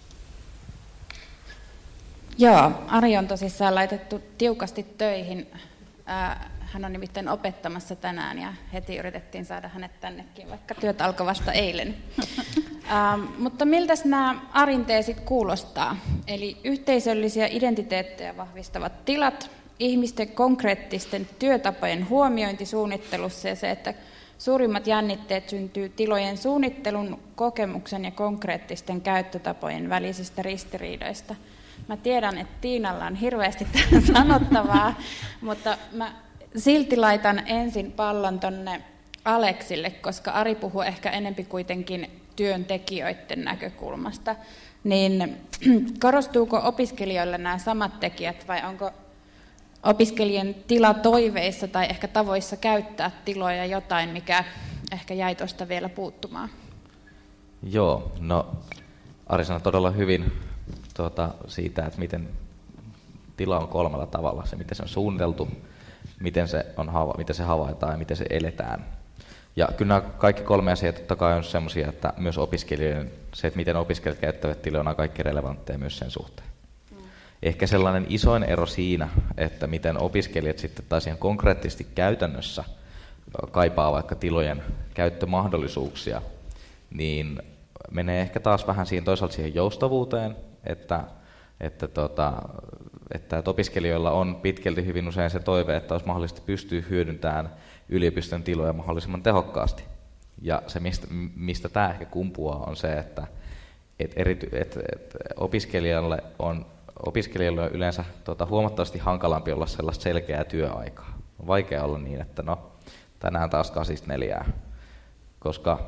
Joo, Ari on tosissaan laitettu tiukasti töihin. Hän on nimittäin opettamassa tänään ja heti yritettiin saada hänet tännekin, vaikka työt alkoi vasta eilen. ähm, mutta miltäs nämä Arin teesit kuulostaa? Eli yhteisöllisiä identiteettejä vahvistavat tilat, ihmisten konkreettisten työtapojen huomiointi suunnittelussa ja se, että suurimmat jännitteet syntyy tilojen suunnittelun, kokemuksen ja konkreettisten käyttötapojen välisistä ristiriidoista. Mä tiedän, että Tiinalla on hirveästi tähän sanottavaa, mutta mä silti laitan ensin pallon tonne Aleksille, koska Ari puhuu ehkä enempi kuitenkin työntekijöiden näkökulmasta. Niin korostuuko opiskelijoille nämä samat tekijät vai onko opiskelijan tila toiveissa tai ehkä tavoissa käyttää tiloja jotain, mikä ehkä jäi tuosta vielä puuttumaan? Joo, no Ari sanoi todella hyvin tuota, siitä, että miten tila on kolmella tavalla. Se, miten se on suunniteltu, miten se, on, miten se havaitaan ja miten se eletään. Ja kyllä nämä kaikki kolme asiaa totta kai on sellaisia, että myös opiskelijoiden, se, että miten opiskelijat käyttävät tiloja, on kaikki relevantteja myös sen suhteen. Mm. Ehkä sellainen isoin ero siinä, että miten opiskelijat sitten taas ihan konkreettisesti käytännössä kaipaa vaikka tilojen käyttömahdollisuuksia, niin menee ehkä taas vähän siihen toisaalta siihen joustavuuteen, että, että, tota, että, että opiskelijoilla on pitkälti hyvin usein se toive, että olisi mahdollisesti pystyy hyödyntämään yliopiston tiloja mahdollisimman tehokkaasti. Ja se, mistä, mistä tämä ehkä kumpuaa, on se, että et erity, et, et opiskelijalle on, opiskelijalle on yleensä tota, huomattavasti hankalampi olla sellaista selkeää työaikaa. On vaikea olla niin, että no, tänään taas kasista neljää, koska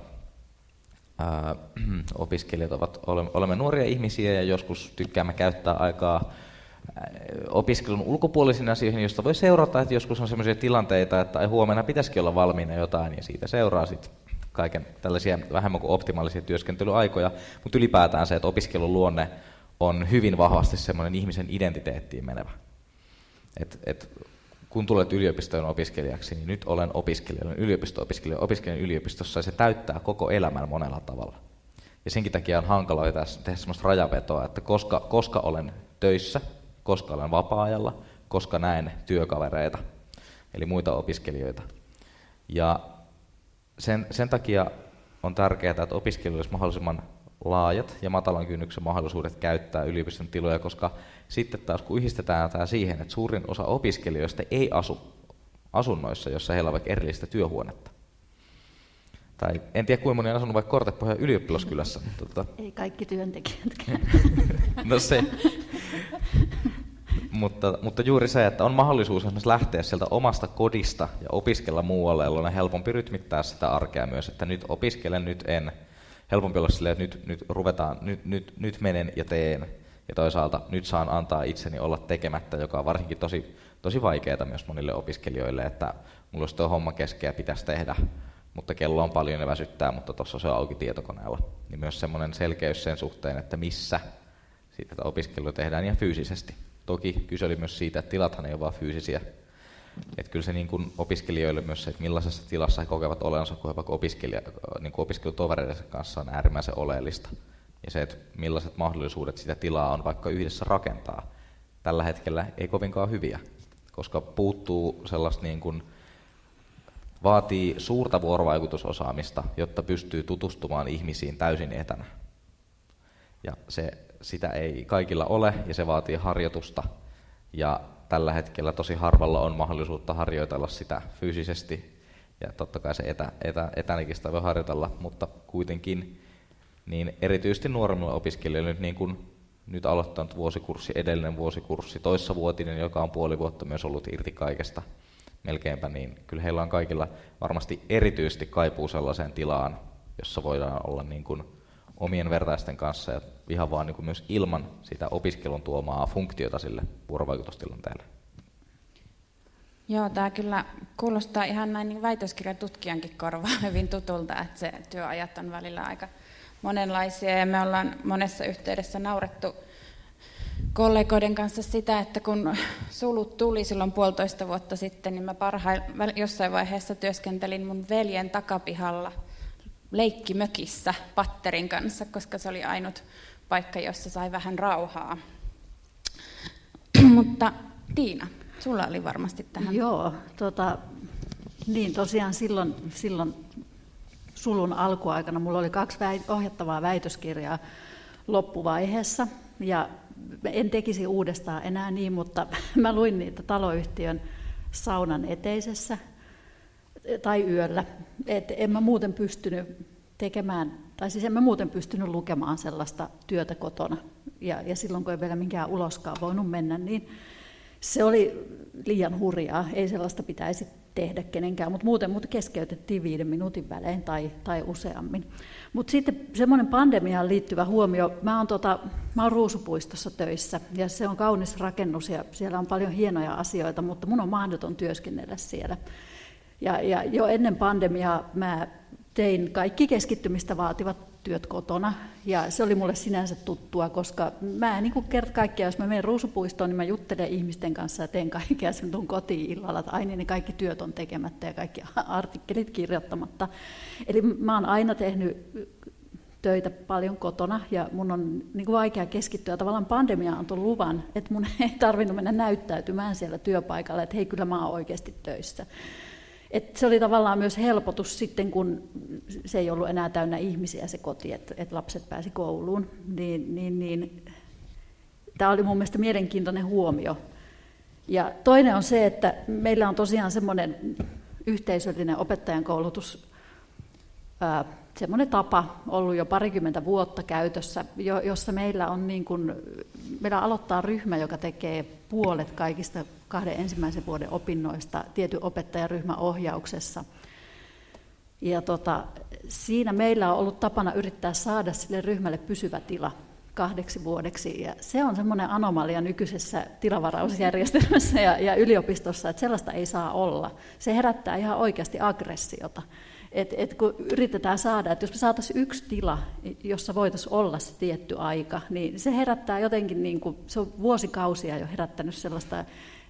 ää, opiskelijat ovat, olemme nuoria ihmisiä ja joskus tykkäämme käyttää aikaa opiskelun ulkopuolisiin asioihin, joista voi seurata, että joskus on sellaisia tilanteita, että huomenna pitäisikin olla valmiina jotain, ja siitä seuraa sitten kaiken tällaisia vähemmän kuin optimaalisia työskentelyaikoja, mutta ylipäätään se, että opiskelun luonne on hyvin vahvasti semmoinen ihmisen identiteettiin menevä. Et, et, kun tulet yliopistoon opiskelijaksi, niin nyt olen opiskelija, olen yliopisto-opiskelija, opiskelen yliopistossa, ja se täyttää koko elämän monella tavalla. Ja senkin takia on hankala tehdä sellaista rajavetoa, että koska, koska olen töissä, koska olen vapaa-ajalla, koska näen työkavereita, eli muita opiskelijoita. Ja sen, sen takia on tärkeää, että opiskelijoilla olisi mahdollisimman laajat ja matalan kynnyksen mahdollisuudet käyttää yliopiston tiloja, koska sitten taas kun yhdistetään tämä siihen, että suurin osa opiskelijoista ei asu asunnoissa, jossa heillä on vaikka erillistä työhuonetta. Tai en tiedä, kuinka moni on asunut vaikka Kortepohjan ylioppilaskylässä. Mutta ei kaikki työntekijätkään. No se. mutta, mutta juuri se, että on mahdollisuus esimerkiksi lähteä sieltä omasta kodista ja opiskella muualle, jolloin on helpompi rytmittää sitä arkea myös, että nyt opiskelen, nyt en. Helpompi olla silleen, että nyt, nyt ruvetaan, nyt, nyt, nyt menen ja teen. Ja toisaalta nyt saan antaa itseni olla tekemättä, joka on varsinkin tosi, tosi vaikeaa myös monille opiskelijoille, että mulla olisi tuo homma keskeä pitäisi tehdä, mutta kello on paljon ja väsyttää, mutta tuossa se on auki tietokoneella. Niin myös semmoinen selkeys sen suhteen, että missä siitä opiskelua tehdään ihan fyysisesti. Toki kyse oli myös siitä, että tilathan ei ole vaan fyysisiä. Että kyllä se niin kuin opiskelijoille myös se, että millaisessa tilassa he kokevat olevansa, kun he vaikka opiskelija, niin kuin opiskelutovereidensa kanssa on äärimmäisen oleellista. Ja se, että millaiset mahdollisuudet sitä tilaa on vaikka yhdessä rakentaa, tällä hetkellä ei kovinkaan hyviä, koska puuttuu sellaista niin kuin, vaatii suurta vuorovaikutusosaamista, jotta pystyy tutustumaan ihmisiin täysin etänä. Ja se, sitä ei kaikilla ole, ja se vaatii harjoitusta, ja tällä hetkellä tosi harvalla on mahdollisuutta harjoitella sitä fyysisesti, ja totta kai se etä, etä, etänäkin sitä voi harjoitella, mutta kuitenkin niin erityisesti nuoremmilla opiskelijoilla nyt, niin kuin nyt aloittanut vuosikurssi, edellinen vuosikurssi, toissavuotinen, joka on puoli vuotta myös ollut irti kaikesta melkeinpä, niin kyllä heillä on kaikilla varmasti erityisesti kaipuu sellaiseen tilaan, jossa voidaan olla niin kuin omien vertaisten kanssa ja ihan vaan niin kuin myös ilman sitä opiskelun tuomaa funktiota sille vuorovaikutustilanteelle. Joo, tämä kyllä kuulostaa ihan näin niin väitöskirjatutkijankin korvaan hyvin tutulta, että se työajat on välillä aika monenlaisia ja me ollaan monessa yhteydessä naurettu kollegoiden kanssa sitä, että kun sulut tuli silloin puolitoista vuotta sitten, niin mä parhain, jossain vaiheessa työskentelin mun veljen takapihalla leikkimökissä patterin kanssa, koska se oli ainut paikka, jossa sai vähän rauhaa. Mutta Tiina, sulla oli varmasti tähän. Joo, tota, niin tosiaan silloin, silloin sulun alkuaikana mulla oli kaksi ohjattavaa väitöskirjaa loppuvaiheessa ja en tekisi uudestaan enää niin, mutta mä luin niitä taloyhtiön saunan eteisessä tai yöllä. Et en mä muuten pystynyt tekemään, tai siis en mä muuten pystynyt lukemaan sellaista työtä kotona. Ja, ja silloin kun ei vielä minkään uloskaan voinut mennä, niin se oli liian hurjaa. Ei sellaista pitäisi tehdä kenenkään, mutta muuten mut keskeytettiin viiden minuutin välein tai, tai useammin. Mutta sitten semmoinen pandemiaan liittyvä huomio, mä oon, tota, mä oon Ruusupuistossa töissä ja se on kaunis rakennus ja siellä on paljon hienoja asioita, mutta mun on mahdoton työskennellä siellä. Ja, ja jo ennen pandemiaa mä tein kaikki keskittymistä vaativat työt kotona ja se oli mulle sinänsä tuttua, koska mä niin kuin kerta kaikkiaan, jos mä menen Ruusupuistoon, niin mä juttelen ihmisten kanssa ja teen kaikkea, sen tuun kotiin illalla, että aina niin kaikki työt on tekemättä ja kaikki artikkelit kirjoittamatta. Eli mä oon aina tehnyt töitä paljon kotona ja mun on niin kuin vaikea keskittyä. Ja tavallaan pandemia antoi luvan, että mun ei tarvinnut mennä näyttäytymään siellä työpaikalla, että hei, kyllä mä oon oikeasti töissä. Et se oli tavallaan myös helpotus sitten, kun se ei ollut enää täynnä ihmisiä se koti, että et lapset pääsi kouluun. Niin, niin, niin. Tämä oli mun mielestä mielenkiintoinen huomio. Ja toinen on se, että meillä on tosiaan semmoinen yhteisöllinen opettajan koulutus, ää, semmoinen tapa ollut jo parikymmentä vuotta käytössä, jo, jossa meillä on niin kuin, meillä aloittaa ryhmä, joka tekee puolet kaikista kahden ensimmäisen vuoden opinnoista tietyn opettajaryhmän ohjauksessa. Ja tota, siinä meillä on ollut tapana yrittää saada sille ryhmälle pysyvä tila kahdeksi vuodeksi. Ja se on semmoinen anomalia nykyisessä tilavarausjärjestelmässä ja, ja yliopistossa, että sellaista ei saa olla. Se herättää ihan oikeasti aggressiota. Et, et kun yritetään saada, että jos me saataisiin yksi tila, jossa voitaisiin olla se tietty aika, niin se herättää jotenkin, niin kuin, se on vuosikausia jo herättänyt sellaista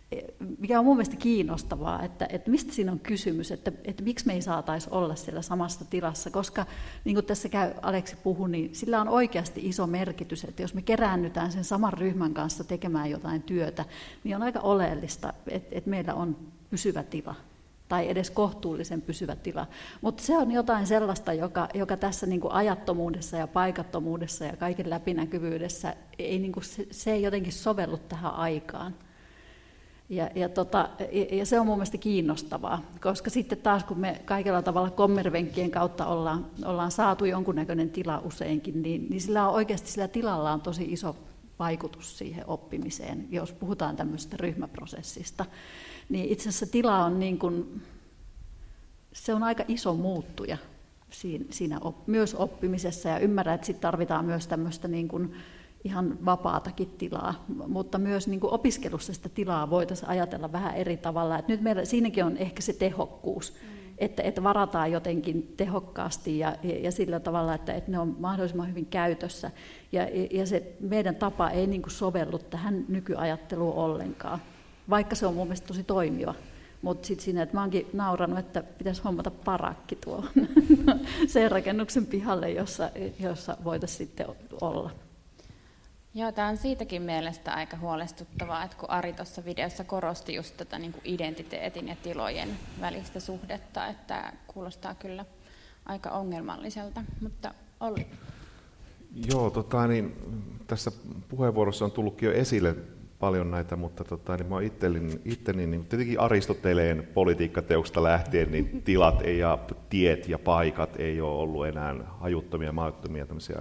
mikä on mun mielestä kiinnostavaa, että, että mistä siinä on kysymys, että, että miksi me ei saataisi olla siellä samassa tilassa, koska niin kuin tässä käy Aleksi puhui, niin sillä on oikeasti iso merkitys, että jos me keräännytään sen saman ryhmän kanssa tekemään jotain työtä, niin on aika oleellista, että, että meillä on pysyvä tila tai edes kohtuullisen pysyvä tila. Mutta se on jotain sellaista, joka, joka tässä niin kuin ajattomuudessa ja paikattomuudessa ja kaiken läpinäkyvyydessä, ei, niin kuin, se, se ei jotenkin sovellu tähän aikaan. Ja, ja, tota, ja se on mun mielestä kiinnostavaa, koska sitten taas kun me kaikella tavalla kommervenkkien kautta ollaan, ollaan saatu jonkunnäköinen tila useinkin, niin, niin sillä on oikeasti sillä tilalla on tosi iso vaikutus siihen oppimiseen, jos puhutaan tämmöisestä ryhmäprosessista. Niin itse asiassa tila on niin kuin, se on aika iso muuttuja siinä, siinä op, myös oppimisessa, ja ymmärrän, että sitten tarvitaan myös tämmöistä niin kuin ihan vapaatakin tilaa, mutta myös niin kuin opiskelussa sitä tilaa voitaisiin ajatella vähän eri tavalla. Et nyt meillä siinäkin on ehkä se tehokkuus, mm. että, että varataan jotenkin tehokkaasti ja, ja, ja sillä tavalla, että, että ne on mahdollisimman hyvin käytössä. Ja, ja se meidän tapa ei niin kuin sovellu tähän nykyajatteluun ollenkaan, vaikka se on mun mielestä tosi toimiva. Mutta sitten siinä, että mä oonkin naurannut, että pitäisi hommata parakki tuohon sen rakennuksen pihalle, jossa, jossa voitaisiin sitten olla. Joo, tämä on siitäkin mielestä aika huolestuttavaa, että kun Ari tuossa videossa korosti just tätä niin kuin identiteetin ja tilojen välistä suhdetta, että kuulostaa kyllä aika ongelmalliselta, mutta Olli. Joo, tota, niin, tässä puheenvuorossa on tullutkin jo esille paljon näitä, mutta tota, niin mä itteni, itteni niin, tietenkin Aristoteleen politiikkateoksesta lähtien niin tilat ei, ja tiet ja paikat ei ole ollut enää hajuttomia, mahdottomia tämmöisiä,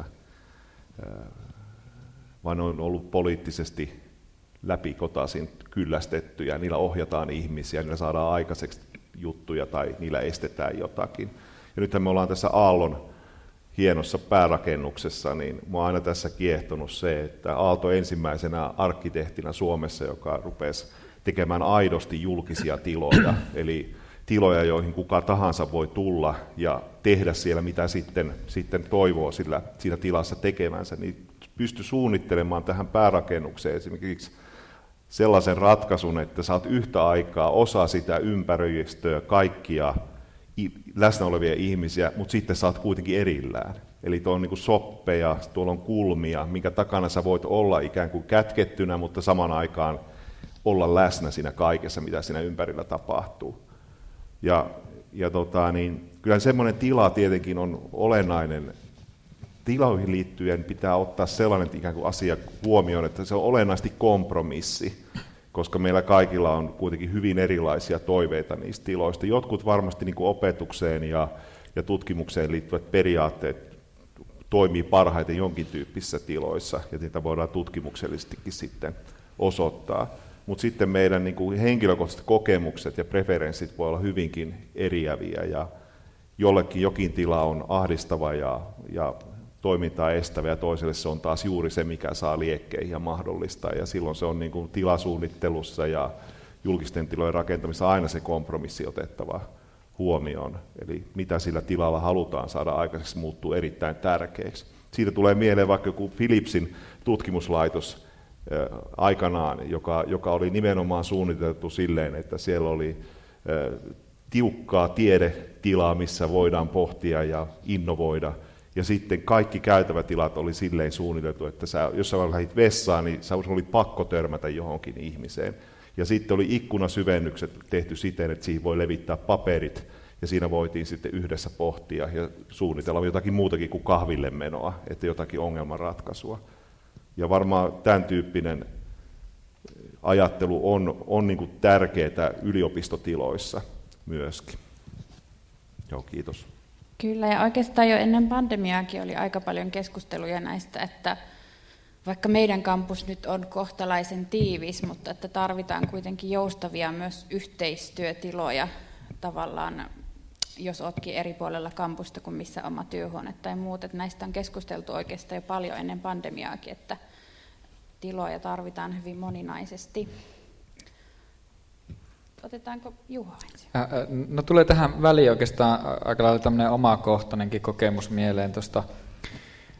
vaan ne on ollut poliittisesti läpikotaisin kyllästettyjä, niillä ohjataan ihmisiä, niillä saadaan aikaiseksi juttuja tai niillä estetään jotakin. Ja nythän me ollaan tässä Aallon hienossa päärakennuksessa, niin minua on aina tässä kiehtonut se, että Aalto ensimmäisenä arkkitehtina Suomessa, joka rupesi tekemään aidosti julkisia tiloja, eli tiloja, joihin kuka tahansa voi tulla ja tehdä siellä, mitä sitten, sitten toivoo sillä, siinä tilassa tekemänsä, niin pystyi suunnittelemaan tähän päärakennukseen esimerkiksi sellaisen ratkaisun, että saat yhtä aikaa osa sitä ympäristöä, kaikkia läsnä olevia ihmisiä, mutta sitten sä oot kuitenkin erillään. Eli tuo on niin kuin soppeja, tuolla on kulmia, minkä takana sä voit olla ikään kuin kätkettynä, mutta saman aikaan olla läsnä siinä kaikessa, mitä siinä ympärillä tapahtuu. Ja, ja tota, niin, kyllä semmoinen tila tietenkin on olennainen. Tiloihin liittyen pitää ottaa sellainen ikään kuin asia huomioon, että se on olennaisesti kompromissi, koska meillä kaikilla on kuitenkin hyvin erilaisia toiveita niistä tiloista. Jotkut varmasti niin kuin opetukseen ja, ja tutkimukseen liittyvät periaatteet toimii parhaiten jonkin tyyppisissä tiloissa, ja niitä voidaan tutkimuksellisestikin sitten osoittaa. Mutta sitten meidän niin kuin henkilökohtaiset kokemukset ja preferenssit voi olla hyvinkin eriäviä, ja jollekin jokin tila on ahdistava ja, ja toimintaa estävä, ja toiselle se on taas juuri se, mikä saa liekkeihin ja mahdollistaa, ja silloin se on niin kuin tilasuunnittelussa ja julkisten tilojen rakentamisessa aina se kompromissi otettava huomioon, eli mitä sillä tilalla halutaan saada aikaiseksi muuttuu erittäin tärkeäksi. Siitä tulee mieleen vaikka joku Philipsin tutkimuslaitos äh, aikanaan, joka, joka oli nimenomaan suunniteltu silleen, että siellä oli äh, tiukkaa tiedetilaa, missä voidaan pohtia ja innovoida. Ja sitten kaikki käytävätilat oli silleen suunniteltu, että sä, jos sä lähdit vessaan, niin sä oli pakko törmätä johonkin ihmiseen. Ja sitten oli ikkunasyvennykset tehty siten, että siihen voi levittää paperit, ja siinä voitiin sitten yhdessä pohtia ja suunnitella jotakin muutakin kuin kahville menoa, että jotakin ongelmanratkaisua. Ja varmaan tämän tyyppinen ajattelu on, on niin kuin tärkeää yliopistotiloissa myöskin. Joo, kiitos. Kyllä, ja oikeastaan jo ennen pandemiaakin oli aika paljon keskusteluja näistä, että vaikka meidän kampus nyt on kohtalaisen tiivis, mutta että tarvitaan kuitenkin joustavia myös yhteistyötiloja tavallaan, jos oletkin eri puolella kampusta kuin missä oma työhuone tai muut. Että näistä on keskusteltu oikeastaan jo paljon ennen pandemiaakin, että tiloja tarvitaan hyvin moninaisesti. Otetaanko Juho ensin? No tulee tähän väliin oikeastaan aika lailla tämmöinen omakohtainenkin kokemus mieleen tuosta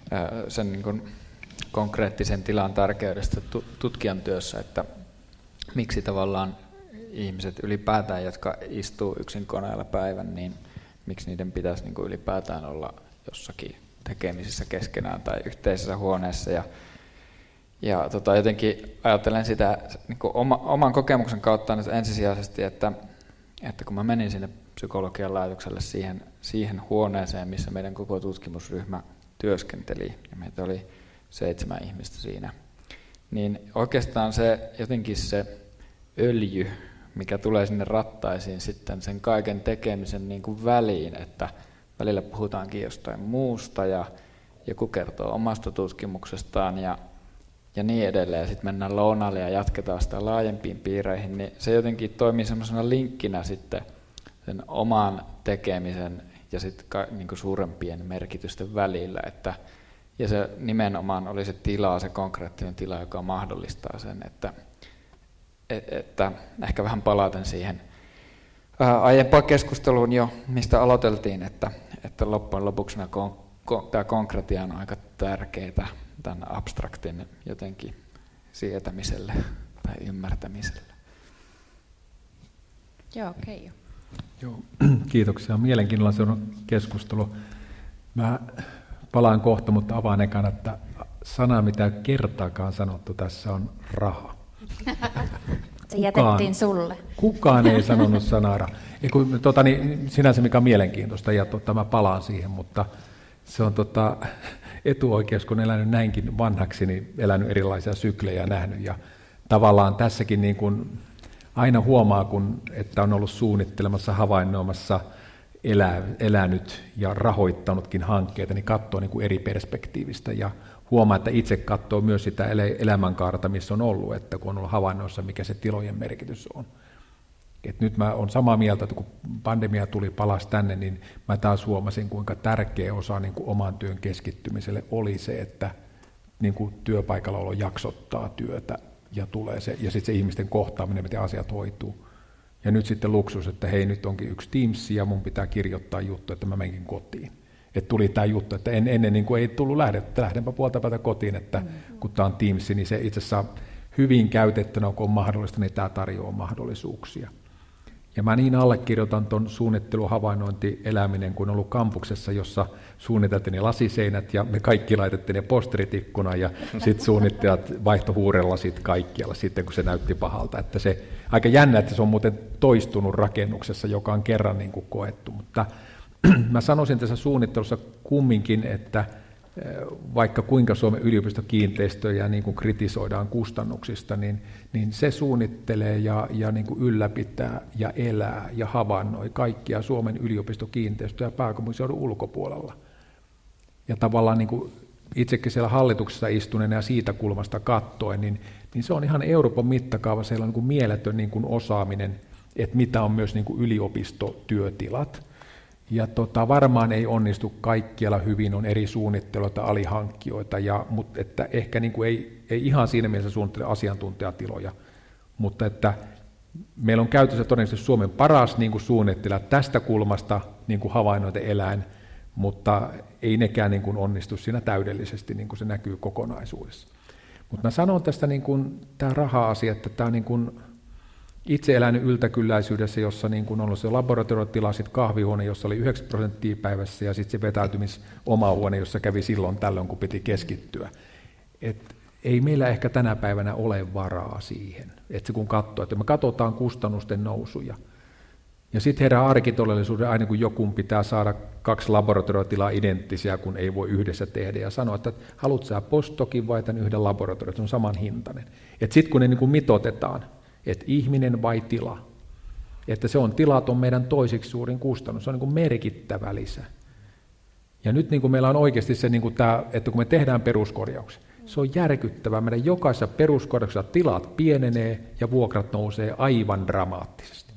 sen niin kuin konkreettisen tilan tärkeydestä tutkijan työssä, että miksi tavallaan ihmiset ylipäätään, jotka istuu yksin koneella päivän, niin miksi niiden pitäisi niin kuin ylipäätään olla jossakin tekemisissä keskenään tai yhteisessä huoneessa. Ja, ja tota, jotenkin ajattelen sitä niin kuin oma, oman kokemuksen kautta nyt ensisijaisesti, että, että kun mä menin sinne psykologian laitokselle siihen, siihen huoneeseen, missä meidän koko tutkimusryhmä työskenteli, ja meitä oli seitsemän ihmistä siinä, niin oikeastaan se jotenkin se öljy, mikä tulee sinne rattaisiin sitten sen kaiken tekemisen niin kuin väliin, että välillä puhutaankin jostain muusta ja joku kertoo omasta tutkimuksestaan ja, ja niin edelleen, ja sitten mennään lounalle ja jatketaan sitä laajempiin piireihin, niin se jotenkin toimii semmoisena linkkinä sitten sen oman tekemisen ja sitten niin kuin suurempien merkitysten välillä, että ja se nimenomaan oli se tila, se konkreettinen tila, joka mahdollistaa sen, että, että ehkä vähän palaten siihen aiempaan keskusteluun jo, mistä aloiteltiin, että, että loppujen lopuksi kon, kon, tämä konkretia on aika tärkeää tämän abstraktin jotenkin sietämiselle tai ymmärtämiselle. Joo, okei. Okay. Joo, kiitoksia. Mielenkiinnolla se on keskustelu. Mä palaan kohta, mutta avaan ekana, että sana, mitä kertaakaan sanottu tässä, on raha. Se jätettiin sulle. Kukaan ei sanonut sanaa raha. Tota, niin, sinänsä mikä on mielenkiintoista, ja tota, mä palaan siihen, mutta se on tota, etuoikeus, kun elänyt näinkin vanhaksi, niin elänyt erilaisia syklejä nähnyt, ja tavallaan tässäkin niin kuin aina huomaa, kun, että on ollut suunnittelemassa, havainnoimassa, elä, elänyt ja rahoittanutkin hankkeita, niin katsoo niin kuin eri perspektiivistä ja huomaa, että itse katsoo myös sitä elämänkaarta, missä on ollut, että kun on ollut havainnoissa, mikä se tilojen merkitys on. Et nyt mä olen samaa mieltä, että kun pandemia tuli palasi tänne, niin mä taas huomasin, kuinka tärkeä osa niin kuin oman työn keskittymiselle oli se, että niin kuin työpaikalla olo jaksottaa työtä ja tulee se, ja sitten se ihmisten kohtaaminen, miten asiat hoituu. Ja nyt sitten luksus, että hei, nyt onkin yksi Teams ja mun pitää kirjoittaa juttu, että mä menkin kotiin. Että tuli tämä juttu, että en, ennen niin kuin ei tullut lähdettä, lähdenpä puolta päätä kotiin, että mm-hmm. kun tämä on Teams, niin se itse asiassa hyvin käytettynä, kun on mahdollista, niin tämä tarjoaa mahdollisuuksia. Ja mä niin allekirjoitan tuon suunnittelu, havainnointi, eläminen, kun on ollut kampuksessa, jossa suunniteltiin ne lasiseinät ja me kaikki laitettiin ne posterit ikkunaan ja sitten suunnittelijat vaihto huurelasit kaikkialla sitten, kun se näytti pahalta. Että se, aika jännä, että se on muuten toistunut rakennuksessa, joka on kerran niin kuin koettu. Mutta mä sanoisin tässä suunnittelussa kumminkin, että vaikka kuinka Suomen yliopistokiinteistöjä niin kuin kritisoidaan kustannuksista, niin, niin se suunnittelee ja, ja niin kuin ylläpitää ja elää ja havainnoi kaikkia Suomen yliopistokiinteistöjä pääkaupunkiseudun ulkopuolella. Ja tavallaan niin kuin itsekin siellä hallituksessa istuneena ja siitä kulmasta katsoen, niin, niin se on ihan Euroopan mittakaava sellainen niin kuin mieletön niin kuin osaaminen, että mitä on myös niin kuin yliopistotyötilat. Ja tota, varmaan ei onnistu kaikkialla hyvin, on eri suunnitteluita, alihankkijoita, ja, mutta että ehkä niin kuin ei, ei ihan siinä mielessä suunnittele asiantuntijatiloja, mutta että meillä on käytössä todennäköisesti Suomen paras niin kuin suunnittelija tästä kulmasta niin kuin havainnoita eläin, mutta ei nekään niin kuin onnistu siinä täydellisesti, niin kuin se näkyy kokonaisuudessa. Mutta mä sanon tästä niin kuin, tämä raha-asia, että tämä on niin kuin itse elänyt yltäkylläisyydessä, jossa niin kun on ollut se laboratoriotila, sitten kahvihuone, jossa oli yhdeksän prosenttia päivässä, ja sitten se vetäytymis oma huone, jossa kävi silloin tällöin, kun piti keskittyä. Et ei meillä ehkä tänä päivänä ole varaa siihen, että se kun katsoo, että me katsotaan kustannusten nousuja. Ja sitten herää arkitodellisuuden, aina kun joku pitää saada kaksi laboratoriotilaa identtisiä, kun ei voi yhdessä tehdä, ja sanoa, että haluat sä postdokin vai tämän yhden laboratorion, se on saman hintainen. Sitten kun ne niin kun mitotetaan, että ihminen vai tila, että se on tilat on meidän toiseksi suurin kustannus, se on niin kuin merkittävä lisä. Ja nyt niin kuin meillä on oikeasti se, niin kuin tämä, että kun me tehdään peruskorjauksia, se on järkyttävää. Meidän jokaisessa peruskorjauksessa tilat pienenee ja vuokrat nousee aivan dramaattisesti.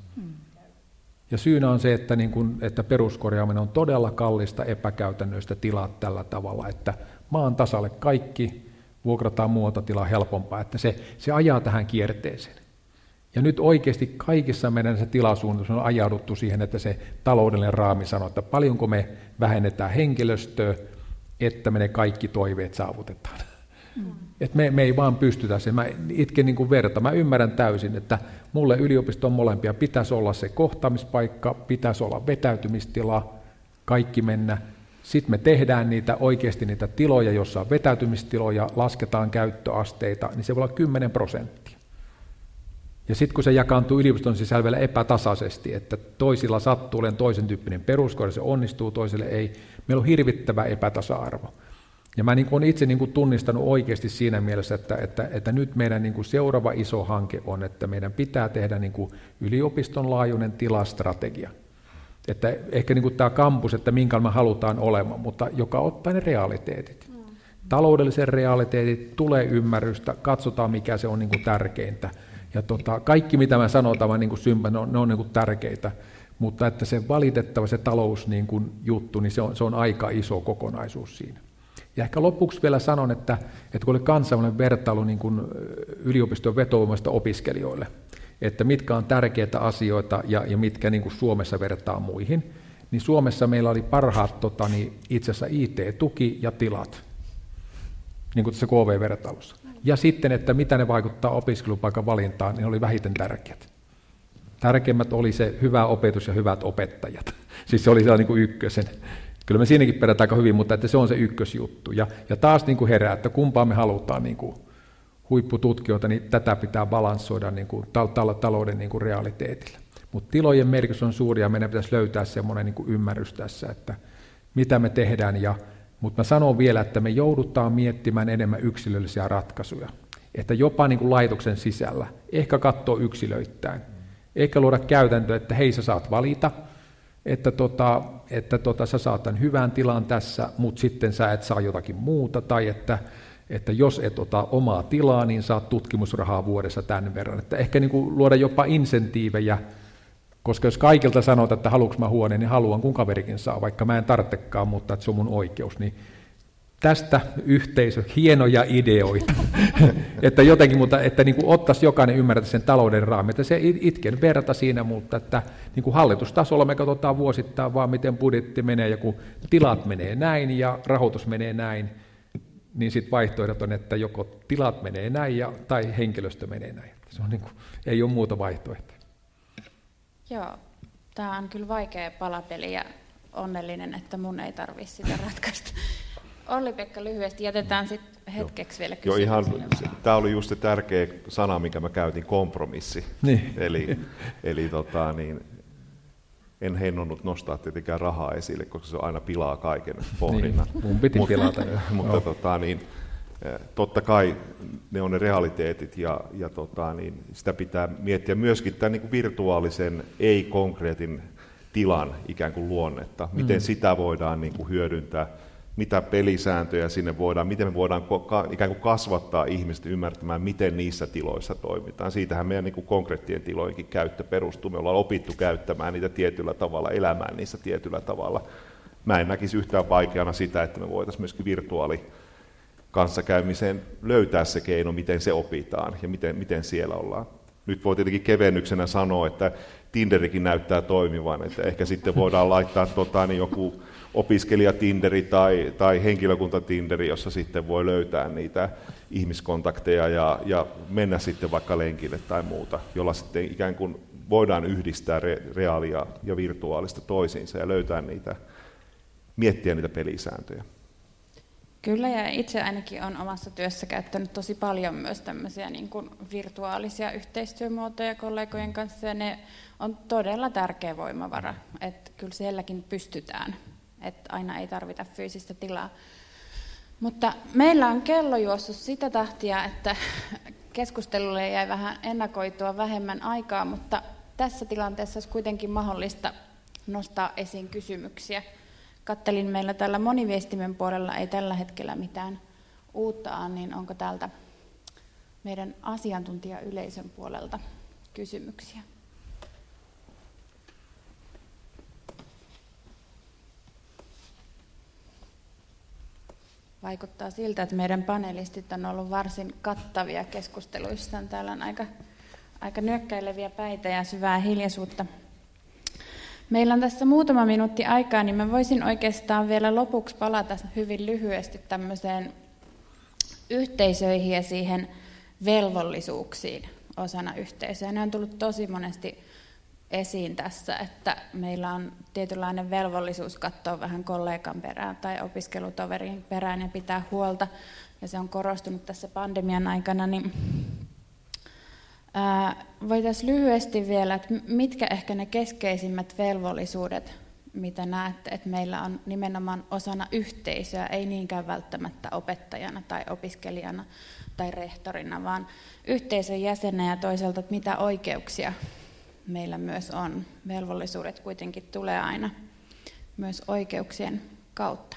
Ja syynä on se, että, niin kuin, että peruskorjaaminen on todella kallista epäkäytännöistä tilat tällä tavalla, että maan tasalle kaikki vuokrataan muuta tilaa helpompaa, että se, se ajaa tähän kierteeseen. Ja nyt oikeasti kaikissa meidän se tilasuunnitelmissa on ajauduttu siihen, että se taloudellinen raami sanoo, että paljonko me vähennetään henkilöstöä, että me ne kaikki toiveet saavutetaan. Mm. Et me, me ei vaan pystytä se. Mä itken niin kuin verta. Mä ymmärrän täysin, että mulle yliopisto on molempia. Pitäisi olla se kohtaamispaikka, pitäisi olla vetäytymistila, kaikki mennä. Sitten me tehdään niitä oikeasti niitä tiloja, jossa on vetäytymistiloja, lasketaan käyttöasteita, niin se voi olla kymmenen prosenttia. Ja sitten kun se jakaantuu yliopiston sisällä vielä epätasaisesti, että toisilla sattuu olemaan toisen tyyppinen peruskoulu, se onnistuu, toisille ei, meillä on hirvittävä epätasa-arvo. Ja mä niin olen itse niin kuin tunnistanut oikeasti siinä mielessä, että, että, että nyt meidän niin kuin seuraava iso hanke on, että meidän pitää tehdä niin kuin yliopiston laajuinen tilastrategia. Että ehkä niin kuin tämä kampus, että minkä me halutaan olemaan, mutta joka ottaa ne realiteetit. Mm. Taloudelliset realiteetit, tulee ymmärrystä, katsotaan mikä se on niin kuin tärkeintä. Ja tota, kaikki mitä mä sanotaan, niin kuin sympä, ne on, ne on niin kuin tärkeitä, mutta että se valitettava se talous niin kuin juttu, niin se on, se on aika iso kokonaisuus siinä. Ja ehkä lopuksi vielä sanon, että, että kun oli kansainvälinen vertailu niin kuin yliopiston vetovoimasta opiskelijoille, että mitkä on tärkeitä asioita ja, ja mitkä niin kuin Suomessa vertaa muihin, niin Suomessa meillä oli parhaat tota, niin itse asiassa I T-tuki ja tilat, niin kuin tässä K V-vertailussa. Ja sitten, että mitä ne vaikuttaa opiskelupaikan valintaan, niin ne oli vähiten tärkeät. Tärkeimmät oli se hyvä opetus ja hyvät opettajat. Siis se oli siellä niin kuin ykkösen. Kyllä me siinäkin pidetään aika hyvin, mutta että se on se ykkösjuttu. Ja, ja taas niin kuin herää, että kumpaa me halutaan niin kuin huippututkijoita, niin tätä pitää balanssoida niin kuin tal- talouden niin kuin realiteetillä. Mutta tilojen merkitys on suuri ja meidän pitäisi löytää semmoinen niin kuin ymmärrys tässä, että mitä me tehdään. Ja, mutta mä sanon vielä, että me joudutaan miettimään enemmän yksilöllisiä ratkaisuja. Että jopa niin kuin laitoksen sisällä, ehkä katsoa yksilöittäin, ehkä luoda käytäntö, että hei sä saat valita, että, tota, että tota, sä saat tämän hyvän tilan tässä, mutta sitten sä et saa jotakin muuta, tai että, että jos et ota omaa tilaa, niin saat tutkimusrahaa vuodessa tämän verran. Että ehkä niin kuin luoda jopa insentiivejä, koska jos kaikilta sanotaan, että haluanko mä huoneen, niin haluan, kun kaverikin saa, vaikka mä en tarvitsekaan, mutta että se on mun oikeus, niin tästä yhteisö, hienoja ideoita, että jotenkin, mutta että niin kuin ottaisi jokainen ymmärrä sen talouden raamin, että se itken verta siinä, mutta että niin kuin hallitustasolla me katsotaan vuosittain vaan, miten budjetti menee, ja kun tilat menee näin ja rahoitus menee näin, niin sitten vaihtoehdot on, että joko tilat menee näin ja, tai henkilöstö menee näin. Se on niin kuin, ei ole muuta vaihtoehtoja. Joo, tämä on kyllä vaikea palapeli ja onnellinen, että mun ei tarvitse sitä ratkaista. Olli-Pekka, lyhyesti jätetään sitten hetkeksi vielä kysymyksiä. Joo, ihan, tämä oli just se tärkeä sana, minkä mä käytin, kompromissi. Niin. Eli, eli tota, niin, en hennonnut nostaa tietenkään rahaa esille, koska se aina pilaa kaiken pohdinnan. Niin, mun piti mutta, pilata. mutta tota, niin, totta kai ne on ne realiteetit ja, ja tota, niin, sitä pitää miettiä myöskin tämän niin kuin virtuaalisen, ei-konkreetin tilan ikään kuin luonnetta. Miten mm. sitä voidaan niin kuin hyödyntää, mitä pelisääntöjä sinne voidaan, miten me voidaan ikään kuin kasvattaa ihmiset ymmärtämään, miten niissä tiloissa toimitaan. Siitähän meidän niin kuin konkreettien tilojenkin käyttö perustuu. Me ollaan opittu käyttämään niitä tietyllä tavalla, elämään niissä tietyllä tavalla. Mä en näkisi yhtään vaikeana sitä, että me voitaisiin myöskin virtuaali kanssakäymiseen löytää se keino, miten se opitaan ja miten, miten siellä ollaan. Nyt voi tietenkin kevennyksenä sanoa, että Tinderikin näyttää toimivan, että ehkä sitten voidaan laittaa tota, niin joku opiskelijatinderi tai, tai henkilökuntatinderi, jossa sitten voi löytää niitä ihmiskontakteja ja, ja mennä sitten vaikka lenkille tai muuta, jolla sitten ikään kuin voidaan yhdistää re, reaalia ja virtuaalista toisiinsa ja löytää niitä, miettiä niitä pelisääntöjä. Kyllä, ja itse ainakin olen omassa työssä käyttänyt tosi paljon myös tämmöisiä niin kuin virtuaalisia yhteistyömuotoja kollegojen kanssa, ja ne on todella tärkeä voimavara, että kyllä sielläkin pystytään, että aina ei tarvita fyysistä tilaa. Mutta meillä on kello juossut sitä tahtia, että keskustelulle jäi vähän ennakoitua vähemmän aikaa, mutta tässä tilanteessa olisi kuitenkin mahdollista nostaa esiin kysymyksiä. Kattelin, meillä tällä moniviestimen puolella ei tällä hetkellä mitään uutta ole, niin onko täältä meidän asiantuntijayleisön puolelta kysymyksiä? Vaikuttaa siltä, että meidän panelistit on ollut varsin kattavia keskusteluissaan. Täällä on aika, aika nyökkäileviä päitä ja syvää hiljaisuutta. Meillä on tässä muutama minuutti aikaa, niin mä voisin oikeastaan vielä lopuksi palata hyvin lyhyesti tämmöiseen yhteisöihin ja siihen velvollisuuksiin osana yhteisöä. Ne on tullut tosi monesti esiin tässä, että meillä on tietynlainen velvollisuus katsoa vähän kollegan perään tai opiskelutoverin perään ja pitää huolta, ja se on korostunut tässä pandemian aikana, niin voitaisiin lyhyesti vielä, että mitkä ehkä ne keskeisimmät velvollisuudet, mitä näette, että meillä on nimenomaan osana yhteisöä, ei niinkään välttämättä opettajana tai opiskelijana tai rehtorina, vaan yhteisön jäsenenä ja toisaalta, että mitä oikeuksia meillä myös on. Velvollisuudet kuitenkin tulee aina myös oikeuksien kautta.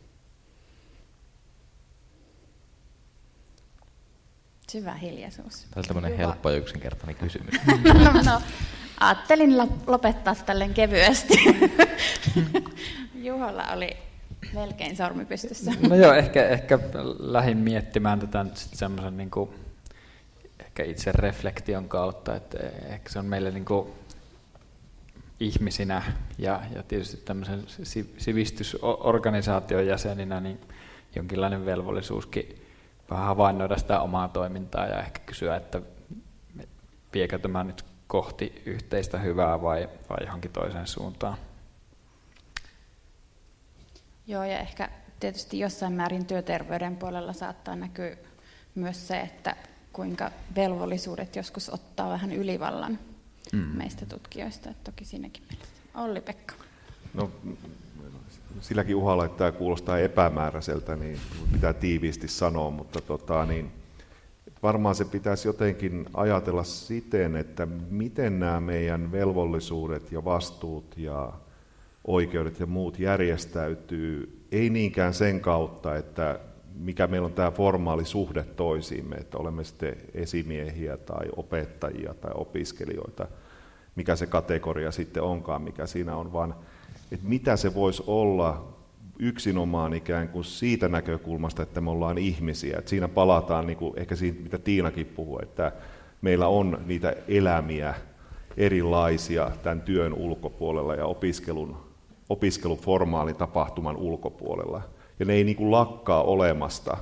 Syvä hiljaisuus. Tämä on tämmöinen helppo ja yksinkertainen kysymys. no, no, ajattelin lopettaa tälleen kevyesti. Juholla oli melkein sormi pystyssä. No joo, ehkä, ehkä lähdin miettimään tätä nyt sitten semmoisen niin kuin, ehkä itse reflektion kautta, että ehkä se on meille niin kuin ihmisinä ja, ja tietysti tämmöisen sivistysorganisaation jäseninä niin jonkinlainen velvollisuuskin vähän havainnoida sitä omaa toimintaa ja ehkä kysyä, että viekö tämä nyt kohti yhteistä hyvää vai, vai johonkin toiseen suuntaan. Joo, ja ehkä tietysti jossain määrin työterveyden puolella saattaa näkyä myös se, että kuinka velvollisuudet joskus ottaa vähän ylivallan mm. meistä tutkijoista. Että toki siinäkin mielessä. Olli-Pekka. No, silläkin uhalla, että tämä kuulostaa epämääräiseltä, niin pitää tiiviisti sanoa, mutta tota, niin varmaan se pitäisi jotenkin ajatella siten, että miten nämä meidän velvollisuudet ja vastuut ja oikeudet ja muut järjestäytyy, ei niinkään sen kautta, että mikä meillä on tämä formaali suhde toisiimme, että olemme sitten esimiehiä tai opettajia tai opiskelijoita, mikä se kategoria sitten onkaan, mikä siinä on, vaan että mitä se voisi olla yksinomaan ikään kuin siitä näkökulmasta, että me ollaan ihmisiä. Että siinä palataan niin kuin ehkä siitä, mitä Tiinakin puhui, että meillä on niitä elämiä erilaisia tämän työn ulkopuolella ja opiskelun, opiskeluformaalin tapahtuman ulkopuolella. Ja ne ei niin kuin lakkaa olemasta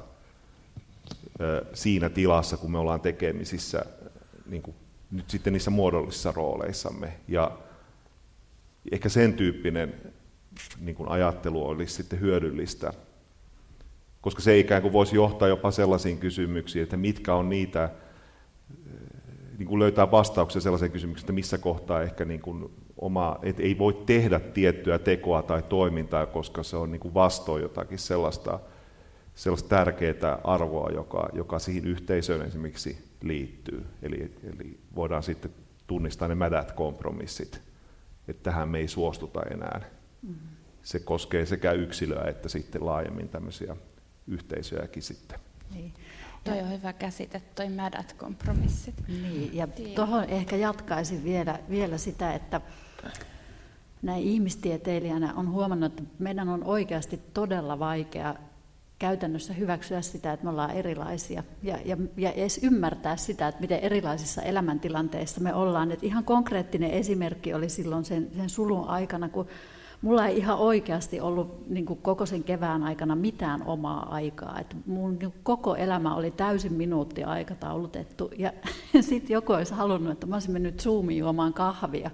siinä tilassa, kun me ollaan tekemisissä niin kuin nyt sitten niissä muodollisissa rooleissamme. Ja ehkä sen tyyppinen niin kuin ajattelu olisi sitten hyödyllistä, koska se ikään kuin voisi johtaa jopa sellaisiin kysymyksiin, että mitkä on niitä, niin kuin löytää vastauksia sellaiseen kysymykseen, että missä kohtaa ehkä niin kuin oma, että ei voi tehdä tiettyä tekoa tai toimintaa, koska se on niin kuin vastoin jotakin sellaista, sellaista tärkeää arvoa, joka, joka siihen yhteisöön esimerkiksi liittyy. Eli, eli voidaan sitten tunnistaa ne mädät kompromissit, että tähän me ei suostuta enää. Mm. Se koskee sekä yksilöä että sitten laajemmin tämmöisiä yhteisöjäkin sitten. Niin. Toi on hyvä käsite, toi mädät kompromissit. Niin, ja tuohon ehkä jatkaisin vielä, vielä sitä, että näin ihmistieteilijänä on huomannut, että meidän on oikeasti todella vaikea käytännössä hyväksyä sitä, että me ollaan erilaisia ja, ja, ja edes ymmärtää sitä, että miten erilaisissa elämäntilanteissa me ollaan. Et ihan konkreettinen esimerkki oli silloin sen, sen sulun aikana, kun mulla ei ihan oikeasti ollut niin kuin koko sen kevään aikana mitään omaa aikaa. Et mun niin koko elämä oli täysin minuuttiaikataulutettu ja sitten joku olisi halunnut, että mä olisin mennyt Zoomiin juomaan kahvia.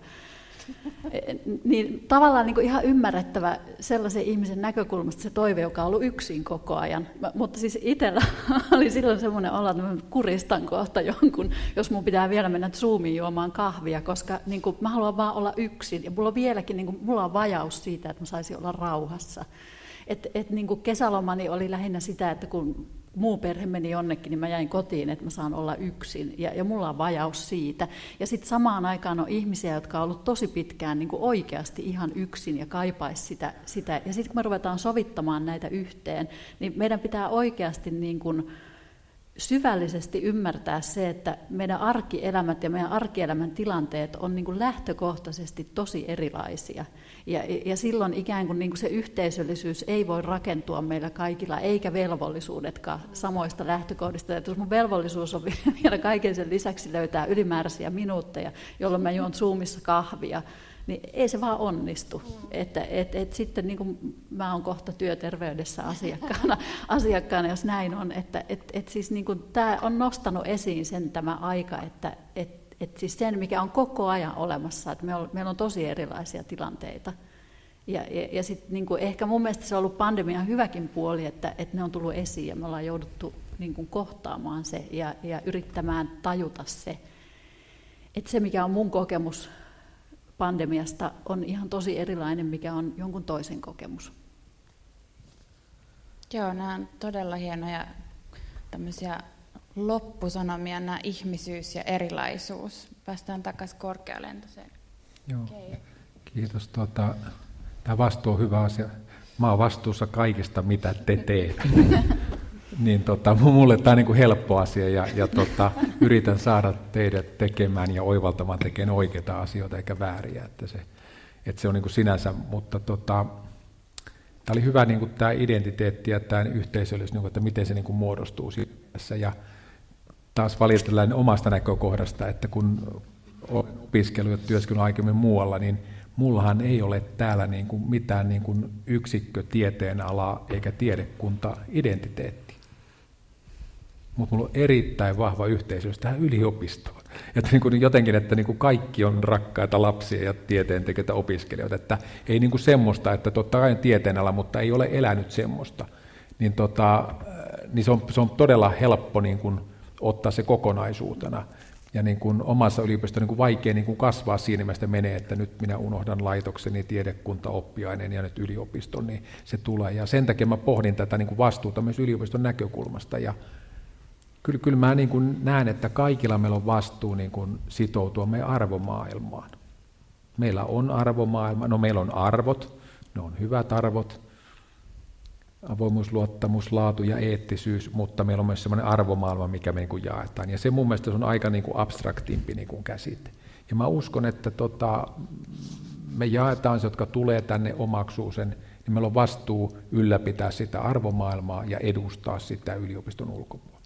Niin tavallaan niin kuin ihan ymmärrettävä sellaisen ihmisen näkökulmasta se toive, joka on ollut yksin koko ajan. Mutta siis itsellä oli silloin semmoinen olo, että mä kuristan kohta jonkun, jos mun pitää vielä mennä Zoomiin juomaan kahvia, koska niin kuin, mä haluan vaan olla yksin. Ja mulla on vieläkin niin kuin, mulla on vajaus siitä, että mä saisin olla rauhassa. Et, et, niin kuin kesälomani oli lähinnä sitä, että kun muu perhe meni jonnekin, niin mä jäin kotiin, että mä saan olla yksin, ja, ja mulla on vajaus siitä. Ja sitten samaan aikaan on ihmisiä, jotka on ollut tosi pitkään niin kuin oikeasti ihan yksin ja kaipaisi sitä. sitä. Ja sitten kun me ruvetaan sovittamaan näitä yhteen, niin meidän pitää oikeasti niin kuin syvällisesti ymmärtää se, että meidän arkielämät ja meidän arkielämän tilanteet on niin kuin lähtökohtaisesti tosi erilaisia. Ja, ja silloin ikään kuin, niin kuin se yhteisöllisyys ei voi rakentua meillä kaikilla, eikä velvollisuudetkaan samoista lähtökohdista. Ja jos mun velvollisuus on vielä kaiken sen lisäksi löytää ylimääräisiä minuutteja, jolloin mä juon Zoomissa kahvia, niin ei se vaan onnistu. Mm. Että et, et sitten niin kuin mä oon kohta työterveydessä asiakkaana, asiakkaana jos näin on, että et, et siis niin kuin tämä on nostanut esiin sen tämä aika, että et, et siis sen, mikä on koko ajan olemassa, että meillä on, meillä on tosi erilaisia tilanteita. Ja, ja, ja sitten niin kuin ehkä mun mielestä se on ollut pandemian hyväkin puoli, että, että ne on tullut esiin ja me ollaan jouduttu niin kuin kohtaamaan se ja, ja yrittämään tajuta se. Että se, mikä on mun kokemus pandemiasta, on ihan tosi erilainen, mikä on jonkun toisen kokemus. Joo, nämä on todella hienoja tämmöisiä loppusanomia, nämä ihmisyys ja erilaisuus. Päästään takaisin korkealentoiseen. Joo, kiitos. Tuota, tämä vastuu on hyvä asia. Mä oon vastuussa kaikista, mitä te teette. Niin tota, mulle tämä on niin kuin helppo asia ja, ja tota, yritän saada teidät tekemään ja oivaltamaan tekemään oikeita asioita eikä vääriä. Että se, että se on niin kuin sinänsä, mutta tota, tämä oli hyvä niin kuin tämä identiteetti ja tämä yhteisöllisyys, niin kuin, että miten se niin kuin muodostuu tässä. Ja taas valitellaan omasta näkökohdasta, että kun olen opiskellut ja työskennellyt aiemmin muualla, niin mullahan ei ole täällä niin kuin mitään niin kuin yksikkö tieteenalaa eikä tiedekunta identiteetti. Mutta mulla on erittäin vahva yhteisöys tähän yliopistoon. Että niin kuin jotenkin, että niin kuin kaikki on rakkaita lapsia ja tieteentekijöitä opiskelijoita. Että ei niin kuin semmoista, että totta kai tieteenala, mutta ei ole elänyt semmoista. Niin, tota, niin se, on, se on todella helppo niin kuin ottaa se kokonaisuutena. Ja niin kuin omassa yliopistossa niin kuin vaikea niin kuin kasvaa siinä, mistä menee, että nyt minä unohdan laitokseni, tiedekunta, oppiaineen ja nyt yliopiston, niin se tulee. Ja sen takia mä pohdin tätä niin kuin vastuuta myös yliopiston näkökulmasta. Ja kyllä, kyllä mä niin kuin näen, että kaikilla meillä on vastuu niin kuin sitoutua meidän arvomaailmaan. Meillä on arvomaailma, no meillä on arvot, ne on hyvät arvot, avoimuus, luottamus, laatu ja eettisyys, mutta meillä on myös sellainen arvomaailma, mikä me niin kuin jaetaan. Ja se mun mielestä on aika niin kuin abstraktimpi niin kuin käsite. Ja mä uskon, että tota, me jaetaan se, jotka tulee tänne omaksuu sen, niin meillä on vastuu ylläpitää sitä arvomaailmaa ja edustaa sitä yliopiston ulkopuolella.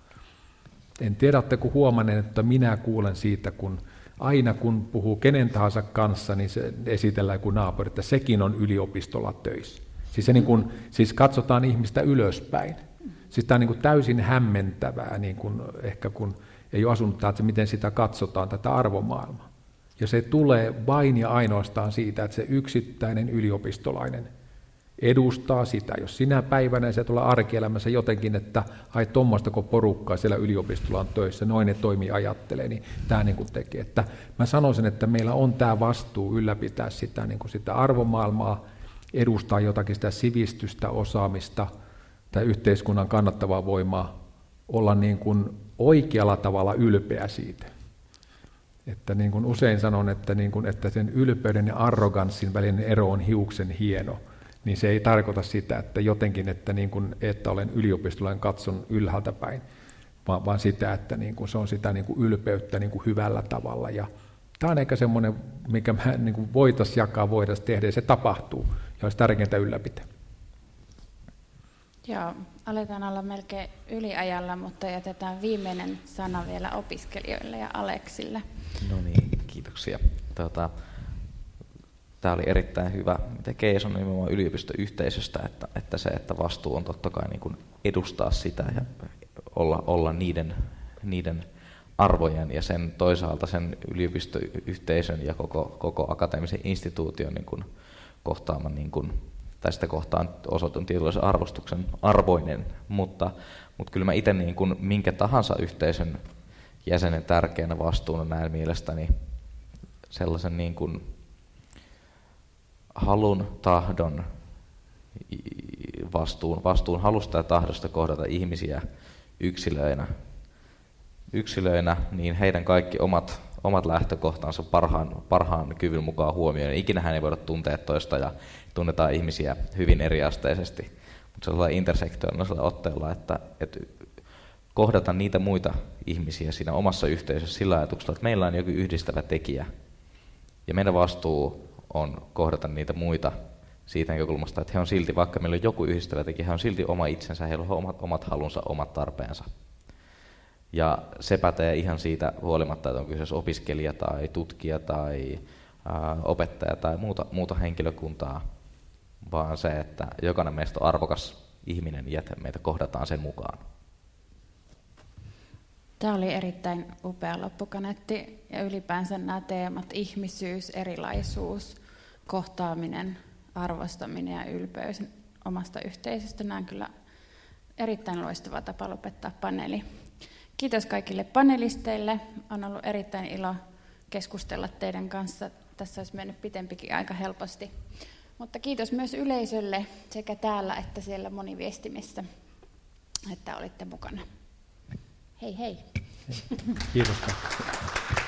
En tiedä, oletteko huomanneet, että minä kuulen siitä, kun aina kun puhuu kenen tahansa kanssa, niin se esitellään kuin naapuri, että sekin on yliopistolla töissä. Siis, se niin kuin, siis katsotaan ihmistä ylöspäin. Siis tämä on niin kuin täysin hämmentävää, niin kuin ehkä kun ei ole asunut täällä, että miten sitä katsotaan, tätä arvomaailmaa. Ja se tulee vain ja ainoastaan siitä, että se yksittäinen yliopistolainen edustaa sitä. Jos sinä päivänä se tulee arkielämässä jotenkin, että ai tuommoistako porukkaa siellä yliopistolla on töissä, noin ne toimii ajattelee, niin tämä niin kuin tekee. Että mä sanoisin, että meillä on tämä vastuu ylläpitää sitä, niin kuin sitä arvomaailmaa, edustaa jotakin sitä sivistystä, osaamista tai yhteiskunnan kannattavaa voimaa, olla niin kuin oikealla tavalla ylpeä siitä. Että niin kuin usein sanon, että, niin kuin, että sen ylpeyden ja arroganssin välinen ero on hiuksen hieno, niin se ei tarkoita sitä, että jotenkin, että, niin kuin, että olen yliopistolainen, katson ylhäältä päin, vaan, vaan sitä, että niin kuin se on sitä niin kuin ylpeyttä niin kuin hyvällä tavalla. Ja tämä on ehkä semmoinen, mikä me niin kuin voitaisiin jakaa, voitaisiin tehdä, ja se tapahtuu, ja olisi tärkeintä ylläpitää. Joo, aletaan olla melkein yliajalla, mutta jätetään viimeinen sana vielä opiskelijoille ja Aleksille. No niin, kiitoksia. Tuota, tämä oli erittäin hyvä, mitä Kei sanoi nimenomaan yliopistoyhteisöstä, että, että se, että vastuu on totta kai niin kuin edustaa sitä ja olla, olla niiden, niiden arvojen ja sen toisaalta sen yliopistoyhteisön ja koko, koko akateemisen instituution niin kuin kohtaaman, niin kuin, tai sitä kohtaan osoitan tietynlaisen arvostuksen arvoinen, mutta, mutta kyllä mä itse niin kuin minkä tahansa yhteisön jäsenen tärkeänä vastuuna näen mielestäni sellaisen niin kuin halun, tahdon, vastuun, vastuun halusta ja tahdosta kohdata ihmisiä yksilöinä, yksilöinä, niin heidän kaikki omat, omat lähtökohtansa parhaan, parhaan kyvyn mukaan huomioon. Ikinähän ei voida tuntea toista ja tunnetaan ihmisiä hyvin eriasteisesti, mutta sellaisella intersektionaalisella otteella, että, että kohdata niitä muita ihmisiä siinä omassa yhteisössä sillä ajatuksella, että meillä on joku yhdistävä tekijä ja meidän vastuu on kohdata niitä muita siitä näkökulmasta, että he on silti, vaikka meillä on joku yhdistävä tekijä, he on silti oma itsensä, heillä on omat, omat halunsa, omat tarpeensa. Ja se pätee ihan siitä huolimatta, että on kyseessä opiskelija tai tutkija tai ää, opettaja tai muuta, muuta henkilökuntaa, vaan se, että jokainen meistä on arvokas ihminen ja että meitä kohdataan sen mukaan. Tämä oli erittäin upea loppukaneetti ja ylipäänsä nämä teemat, ihmisyys, erilaisuus, kohtaaminen, arvostaminen ja ylpeys omasta yhteisöstä. Nämä on kyllä erittäin loistava tapa lopettaa paneeli. Kiitos kaikille panelisteille. On ollut erittäin ilo keskustella teidän kanssa. Tässä olisi mennyt pitempikin aika helposti. Mutta kiitos myös yleisölle sekä täällä että siellä moniviestimissä, että olitte mukana. Hei hei! Kiitos.